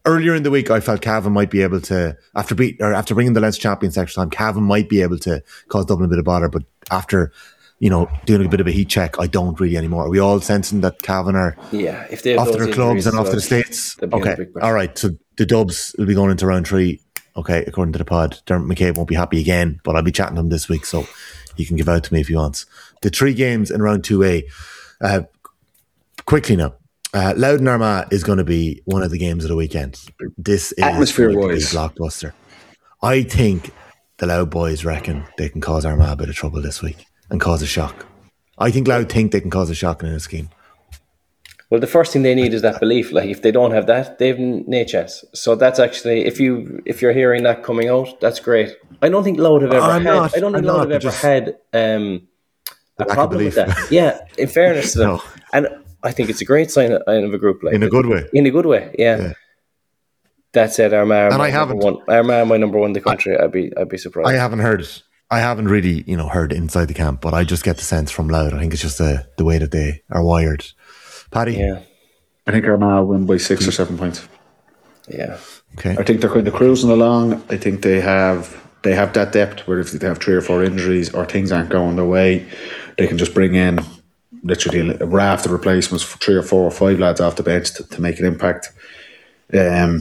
earlier in the week, I felt Cavan might be able to, after beat or after bringing the Leinster champions extra time, Cavan might be able to cause Dublin a bit of bother. But after, you know, doing a bit of a heat check, I don't really anymore. Are we all sensing that Cavan are yeah, if they have off to those their clubs and injuries, off to the States? they'll be in a Okay, big mess. all right. So the Dubs will be going into round three. Okay, according to the pod, Dermot McCabe won't be happy again, but I'll be chatting to him this week, so he can give out to me if he wants. The three games in round two A. Uh, quickly now. Uh, Louth Armagh is going to be one of the games of the weekend. This is Atmosphere going to be wise. blockbuster. I think the Louth boys reckon they can cause Armagh a bit of trouble this week and cause a shock. I think Louth think they can cause a shock in a scheme. Well, the first thing they need is that belief. Like, if they don't have that, they have no chance. So that's actually, if you if you're hearing that coming out, that's great. I don't think Louth have ever I'm had. not, I don't think I'm Louth not, have ever just had um, a lack of problem with belief. that. Yeah, in fairness to them, No. and I think it's a great sign of, of a group like In a good way. In a good way, yeah. Yeah. That said, Armagh, And I my number haven't. one. Armagh, my number one in the country. I'd be, I'd be surprised. I haven't heard. I haven't really, you know, heard inside the camp, but I just get the sense from Louth. I think it's just the the way that they are wired. Paddy, Yeah, I think Armagh win by six or seven points. yeah. okay, I think they're kind of cruising along. I think they have they have that depth where if they have three or four injuries or things aren't going their way, they can just bring in literally a raft of replacements for three or four or five lads off the bench to, to make an impact. Um,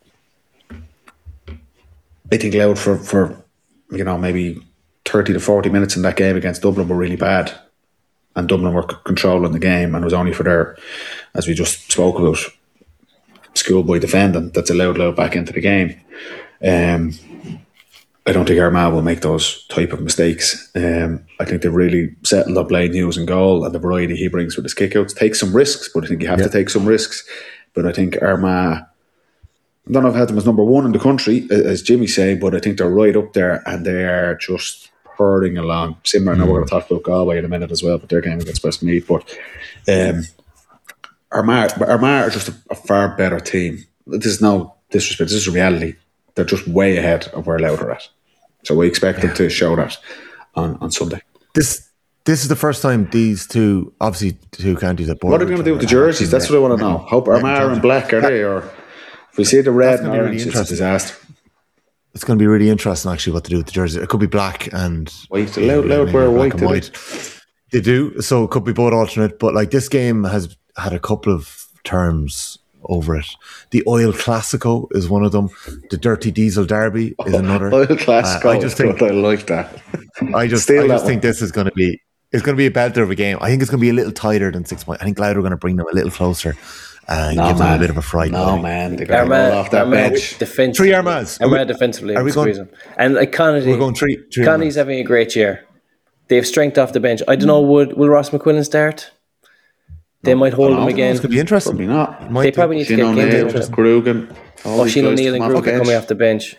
I think Louth for, for you know maybe thirty to forty minutes in that game against Dublin were really bad, and Dublin were c- controlling the game, and it was only for their, as we just spoke about, schoolboy defending that's allowed Louth back into the game. Um, I don't think Armagh will make those type of mistakes. Um, I think they've really settled on Blaine Hughes in goal and the variety he brings with his kickouts. Take some risks, but I think you have Yeah. to take some risks. But I think Armagh, I don't know if I had them as number one in the country, as Jimmy's saying, but I think they're right up there and they are just hurrying along. Similar, I know we're going to talk about Galway in a minute as well, but their game against Westmeath. But um, Armagh, Armagh are just a, a far better team. This is no disrespect, this is reality. They're just way ahead of where Louth are at. So we expect them to show that on, on Sunday. this this is the first time these two, obviously two counties that border. What are they going to do with the jerseys? That's what I want to know. Hope Armagh and black, are they? Or if we see the red and gonna be really orange, it's a interesting. disaster. It's going to be really interesting, actually, what to do with the jersey. It could be black and White. Louth- Louth wear black white, and do they? white. They do, so it could be both alternate. But like this game has had a couple of terms over it. The Oil Classico is one of them. The Dirty Diesel Derby is another. Oil Classico. Uh, I just think I like that. I just, Steal I that just one. think this is going to be it's going to be a belter of a game. I think it's going to be a little tighter than six points. I think Louth are going to bring them a little closer and No, give them man. a bit of a fright. No, man. They got to roll Armagh, off that Armagh bench. defensively, Three Armaghs. Are we- Armagh defensively, are we going- squeeze them. And like Connery, We're going three. three Connie's Armaghs. having a great year. They have strength off the bench. I don't know, would will Ross McQuillan start? They might hold him again. It's going to be interesting. Probably not. Might They do. probably need to Shane get O'Neill, games out. Grugan. Oh, Shane O'Neill and Grugan coming off the bench.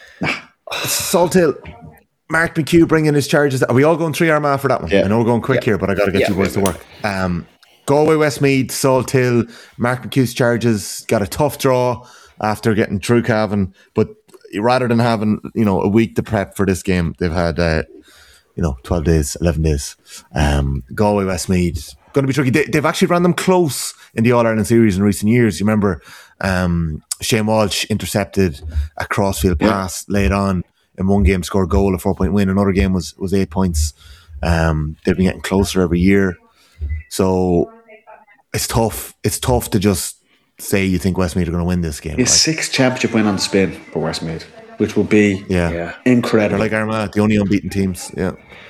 Salt Hill. Mark McHugh bringing his charges. Are we all going three Armagh for that one? Yeah. I know we're going quick Yeah. here, but I got to get Yeah. you boys to work. Um, Galway, Westmeath, Salt Hill. Mark McHugh's charges got a tough draw after getting through Cavan, but rather than having you know a week to prep for this game, they've had uh, you know twelve days, eleven days. Um, Galway, Westmeath going to be tricky. They, they've actually run them close in the All Ireland series in recent years. You remember um, Shane Walsh intercepted a crossfield Yeah. pass late on in one game, scored a goal, a four point win. Another game was was eight points. Um, they've been getting closer every year, so it's tough. It's tough to just say you think Westmeath are going to win this game. His Like, sixth championship win on the spin for Westmeath, which will be yeah. Yeah. incredible. They're like Armagh, the only unbeaten teams. Yeah.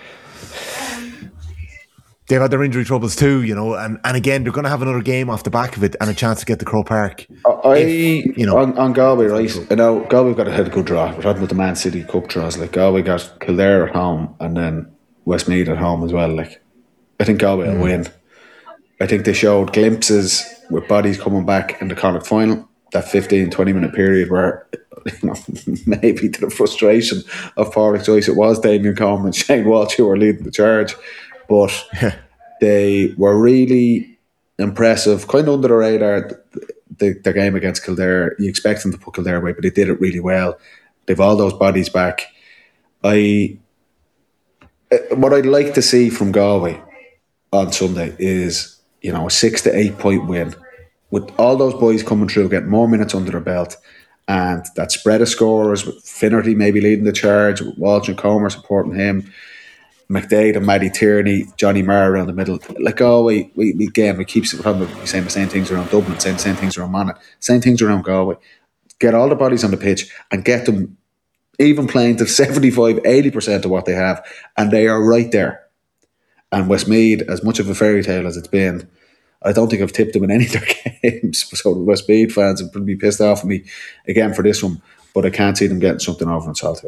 They've had their injury troubles too, you know, and, and again, they're going to have another game off the back of it and a chance to get to Croke Park. I, If, you know- on, on Galway, right? I know Galway got a had a good draw. We're talking about the Man City Cup draws. Like Galway got Kildare at home and then Westmeath at home as well. Like I think Galway will win. I think they showed glimpses with bodies coming back in the Connacht final. That fifteen, twenty minute period where, you know, maybe to the frustration of Pádraig Joyce, it was Damien Coleman and Shane Walsh who were leading the charge. But they were really impressive, kind of under the radar. The, the game against Kildare, you expect them to put Kildare away, but they did it really well. They've all those bodies back. I uh, what I'd like to see from Galway on Sunday is, you know, a six to eight point win with all those boys coming through, getting more minutes under their belt, and that spread of scorers with Finnerty maybe leading the charge, with Walsh and Comer supporting him, McDade and Matty Tierney, Johnny Marr around the middle. Like, Galway, we, we again, we keep saying the same things around Dublin, saying the same things around Monaghan, same things around Galway. Get all the bodies on the pitch and get them even playing to seventy-five, eighty percent of what they have, and they are right there. And Westmeath, as much of a fairy tale as it's been, I don't think I've tipped them in any of their games. So the Westmeath fans will probably be pissed off at me again for this one, but I can't see them getting something over in Salt Hill.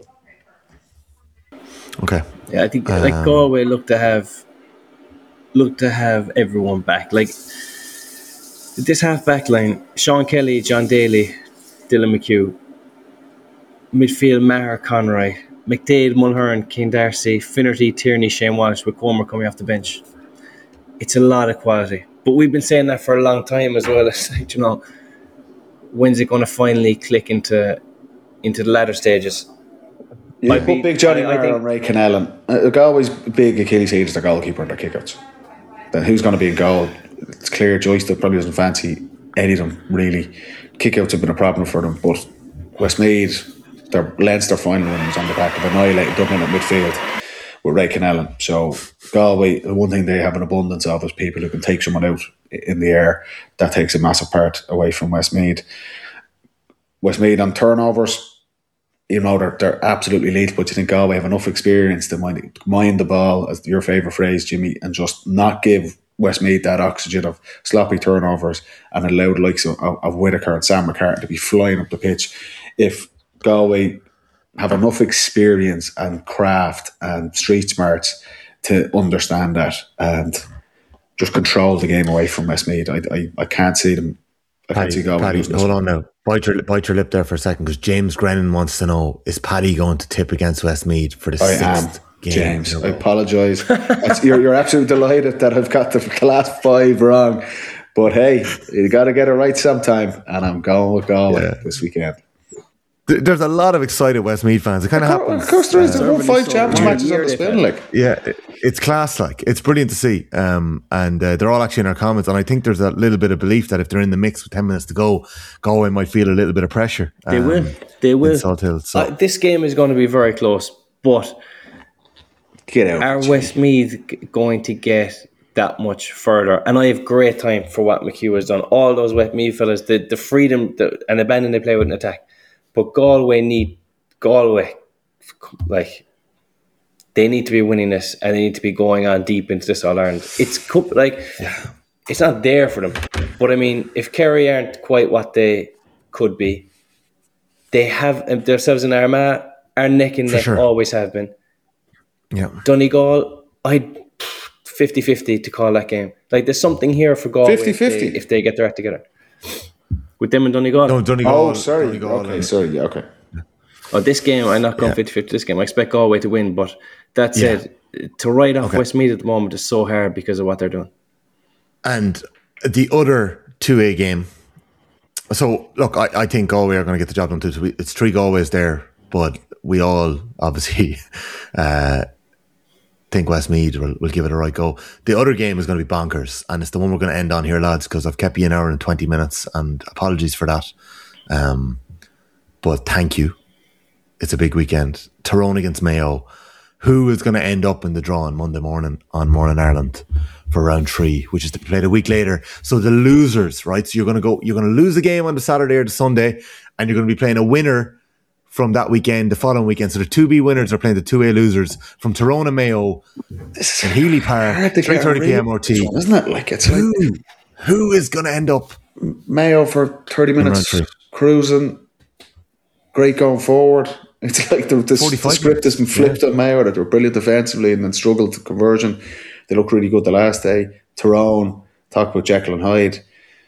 Okay. Yeah, I think um, like Galway look to have look to have everyone back. Like this half back line: Sean Kelly, John Daly, Dylan McHugh. Midfield: Maher, Conroy, McDade, Mulhern, Cian Darcy, Finnerty, Tierney, Shane Walsh, with Comer coming off the bench. It's a lot of quality. But we've been saying that for a long time as well. It's like, you know, when's it going to finally click into into the latter stages? You I'd put be- big Johnny I- I Marr think- and Ray Cannellan. Uh, Galway's big Achilles heel is their goalkeeper and their kickouts. Then who's going to be in goal? It's clear Joyce that probably doesn't fancy any of them, really. Kickouts have been a problem for them, but Westmeath, their Leinster final run was on the back of annihilating Dublin at midfield with Ray Cannellan. So Galway, the one thing they have an abundance of is people who can take someone out in the air. That takes a massive part away from Westmeath. Westmeath on turnovers, you know, they're, they're absolutely lethal, but you think Galway have enough experience to mind, mind the ball, as your favourite phrase, Jimmy, and just not give Westmeath that oxygen of sloppy turnovers and allow the likes of, of, of Whittaker and Sam McCartan to be flying up the pitch. If Galway have enough experience and craft and street smarts to understand that and just control the game away from Westmeath, I, I, I can't see them. I can't see Paddy, Galway Paddy, losing this hold one. on now. Bite your, bite your lip there for a second, because James Grennan wants to know, is Paddy going to tip against Westmeath for the I sixth am, game? James. I apologise. you're, you're absolutely delighted that I've got the last five wrong. But hey, you got to get it right sometime. And I'm going with Galway Yeah. this weekend. Th- There's a lot of excited Westmeath fans. It kind of happens. Of course there is. Uh, There won five so championship one matches year on the they've spin. had. Like, Yeah, it- it's class. Like, it's brilliant to see. Um, and uh, they're all actually in our comments. And I think there's a little bit of belief that if they're in the mix with ten minutes to go, Galway might feel a little bit of pressure. They um, will. They will. in Salt Hill. So Uh, this game is going to be very close, but get out. are Westmeath g- going to get that much further? And I have great time for what McHugh has done. All those Westmeath fellas, the, the freedom the, and abandon they play with an attack. But Galway need, Galway, like, they need to be winning this and they need to be going on deep into this All-Ireland. It's cup- like, it's not there for them. But I mean, if Kerry aren't quite what they could be, they have themselves in Armagh, are neck and neck, sure. always have been. yeah, Donegal, I'd fifty-fifty to call that game. Like, there's something here for Galway if they, fifty-fifty? if they get their act together. With them and Donegal. no, Donegal. Oh, sorry. Donegal Okay, and- sorry. Yeah, okay. Oh, this game, I'm not going fifty-fifty this game. I expect Galway to win, but that said, to write off Okay. Westmeath at the moment is so hard because of what they're doing. And the other two A game. So, look, I, I think Galway are going to get the job done too. It's three Galways there, but we all obviously uh, think Westmeath will, will give it a right go. The other game is going to be bonkers, and it's the one we're going to end on here, lads, because I've kept you an hour and twenty minutes, and apologies for that. Um, but thank you. It's a big weekend. Tyrone against Mayo. Who is going to end up in the draw on Monday morning on Morning Ireland for round three, which is to be played a week later? So the losers, right? So you're going to go, you're going to lose a game on the Saturday or the Sunday, and you're going to be playing a winner from that weekend, the following weekend. So the two B winners are playing the two A losers from Tyrone and Mayo This in Healy Park, three thirty p.m. R T. Isn't it? Like, it's like Who, who is going to end up? Mayo for thirty minutes, round three. cruising, great going forward. It's like the, the, the forty-five script has been flipped on Mayo, that they're brilliant defensively and then struggled to conversion. They look really good the last day. Tyrone, talk about Jekyll and Hyde.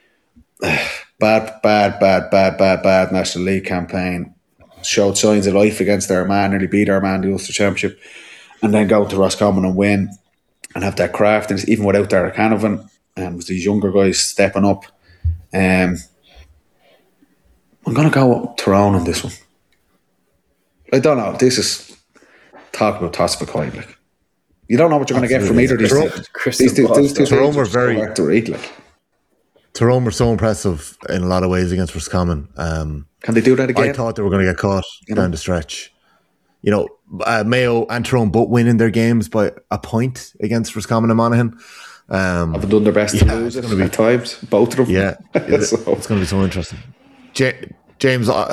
Bad, bad, bad, bad, bad, bad National League campaign. Showed signs of life against Armagh, nearly beat Armagh in the Ulster Championship, and then go to Roscommon and win and have that craft. And even without Derek Hanovan, and with these younger guys stepping up, um, I'm going to go with Tyrone on this one. I don't know. This is talk about toss of a coin. Like, you don't know what you're going to get from either of these Absolutely. teams. Crystal These two, ball these two stuff. Tyrone teams were are so very- hard to read. Like, Tyrone were so impressive in a lot of ways against Roscommon. Um, Can they do that again? I thought they were going to get caught You down know? the stretch. You know, uh, Mayo and Tyrone both winning their games by a point against Roscommon and Monaghan. Um, Haven't done their best yeah, to lose it's it gonna be- at times, both of them. yeah, it- So- it's going to be so interesting. J- James, uh,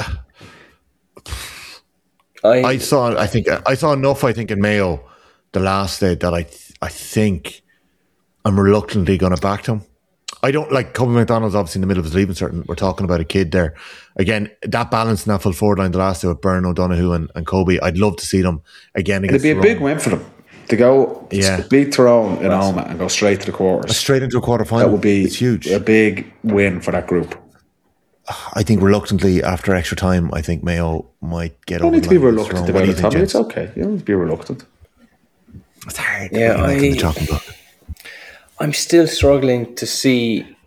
I, I saw. I think I saw enough. I think in Mayo the last day that I. I think I'm reluctantly going to back them. I don't like Kobe McDonald's obviously in the middle of his leaving cert. We're talking about a kid there. Again, that balance in that full forward line the last day with Byrne, O'Donoghue and, and Kobe. I'd love to see them again It'd against be a Tyrone. big win for them to go Yeah. beat Tyrone in Alma and go straight to the quarters. Straight into a quarter final. That would be it's huge. a big win for that group. I think reluctantly after extra time, I think Mayo might get You don't over need the to be line against reluctant Tyrone. What about do you it, think, Tommy. It's James? okay. You don't need to be reluctant. It's hard. Yeah, to be I- the chopping block. I'm still struggling to see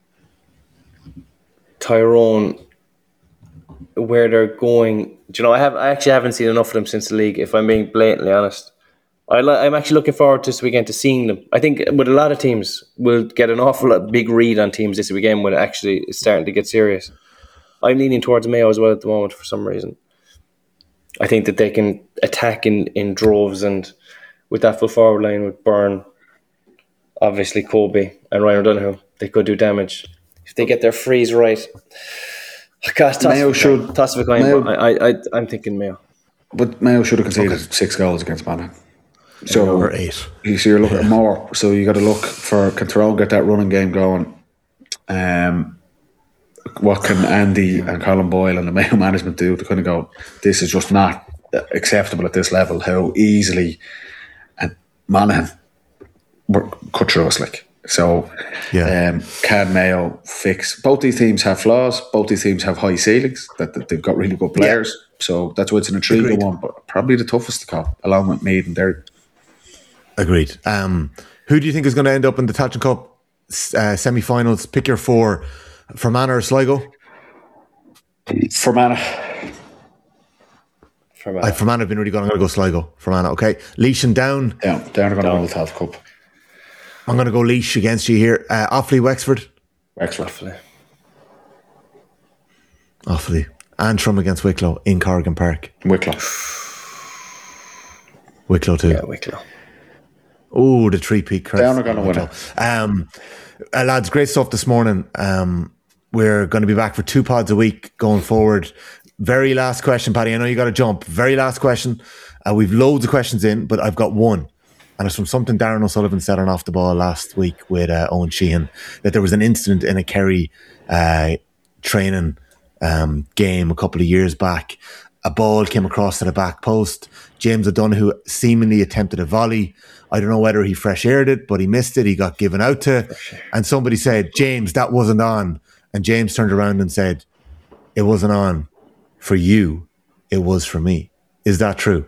Tyrone where they're going. Do you know, I have I actually haven't seen enough of them since the league, if I'm being blatantly honest. I li- I'm actually looking forward to this weekend to seeing them. I think with a lot of teams, we'll get an awful lot big read on teams this weekend when it actually is starting to get serious. I'm leaning towards Mayo as well at the moment for some reason. I think that they can attack in, in droves, and with that full forward line with Byrne, obviously Kobe and Ryan O'Donoghue, they could do damage. If they get their freeze right. Gosh, toss Mayo of a should- coin, toss of a coin, Mayo- but I, I, I'm thinking Mayo. But Mayo should have conceded six goals against Monaghan. So Or eight. You so you're looking at more. So you got to look for, can Tyrone get that running game going? Um, what can Andy and Colin Boyle and the Mayo management do to kind of go, this is just not acceptable at this level? How easily and Monaghan were cut through us, like. So Yeah. um, can Mayo fix? Both these teams have flaws. Both these teams have high ceilings. That, that they've got really good players. So that's why it's an intriguing Agreed. one, but probably the toughest to call, along with Meath and Derry. Agreed. Um, who do you think is going to end up in the Tailteann Cup uh, semi-finals? Pick your four. Fermanagh or Sligo? Fermanagh. For Uh, Fermanagh have been really good. I'm going to go Sligo. Fermanagh, okay. Leash and Down. Down. Down are going to win the Tailteann Cup. I'm going to go Leash against you here. Uh, Offaly, Wexford. Wexford. Offaly. Antrim against Wicklow in Corrigan Park. Wicklow. Wicklow too. Yeah, Wicklow. Oh, the three-peat crest. Down are gonna win it. Um, uh, lads, great stuff this morning. Um, we're going to be back for two pods a week going forward. Very last question, Paddy. I know you got to jump. Very last question. Uh, we've loads of questions in, but I've got one. And it's from something Darren O'Sullivan said on Off the Ball last week with uh, Owen Sheehan, that there was an incident in a Kerry uh, training um, game a couple of years back. A ball came across to the back post. James O'Donoghue seemingly attempted a volley. I don't know whether he fresh aired it, but he missed it. He got given out to. And somebody said, James, that wasn't on. And James turned around and said, it wasn't on for you. It was for me. Is that true?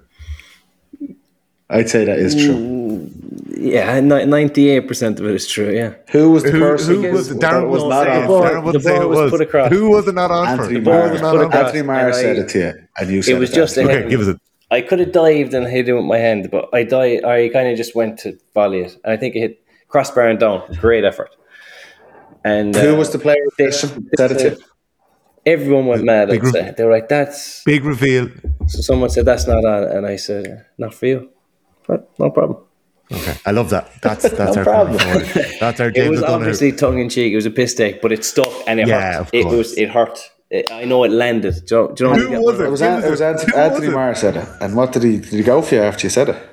I'd say that is true. Yeah, ninety-eight percent of it is true, yeah. Who was the Who, person? who was that Darren was was not saying? on? ball- Darren would the say ball it was was. put across. Who was it not on Anthony for? ball Marr. was Who put was it not on across. for? Anthony Marr and said I- it to you, and you said It was it just a after. Okay, hit. give us it. I could have dived and hit it with my hand, but I died. I kind of just went to volley it, and I think it hit crossbar and down. Great effort. And Who uh, was the player they- that said it to you? everyone went mad. Big I'd say. They were like, "That's." Big reveal. So someone said that's not on, and I said, "Not for you." But no problem. Okay, I love that. That's that's No our problem. plan forward. That's our It James was O'Donoghue. obviously tongue in cheek. It was a piss take, but it stuck and it Yeah, hurt. of It course. was. It hurt. It, I know it landed. Do you know? Do you know Who how to was get- it? It was, Who An- was it was it? Ant- Who was Anthony it? Marr said it. And what did he did he go for you after you said it?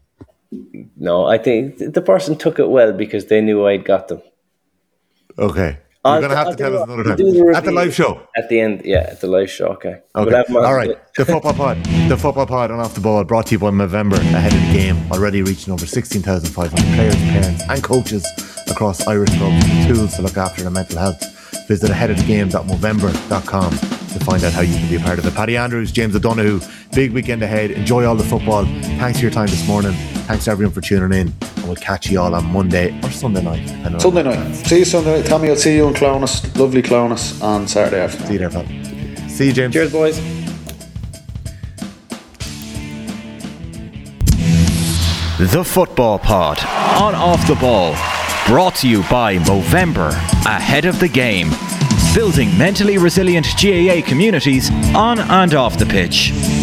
No, I think th- the person took it well because they knew I'd got them. Okay. You're I'll- going to have I'll to tell do us it. another We'll time. do the At the review live show. At the end, yeah, at the live show, okay. Okay. We'll have them on- All right. The Football Pod. The Football Pod on Off the Ball brought to you by Movember ahead of the game. Already reaching over sixteen thousand five hundred players, parents and coaches across Irish clubs with tools to look after their mental health. Visit ahead of the game dot movember dot com to find out how you can be a part of it. Paddy Andrews, James O'Donoghue, big weekend ahead. Enjoy all the football. Thanks for your time this morning. Thanks to everyone for tuning in. And we'll catch you all on Monday or Sunday night. depending on- Sunday night. See you Sunday night. Tommy, I'll see you in Clowness. Lovely Clowness on Saturday afternoon. See you there, pal. See you, James. Cheers, boys. The Football Pod on Off the Ball. Brought to you by Movember, ahead of the game. Building mentally resilient G A A communities on and off the pitch.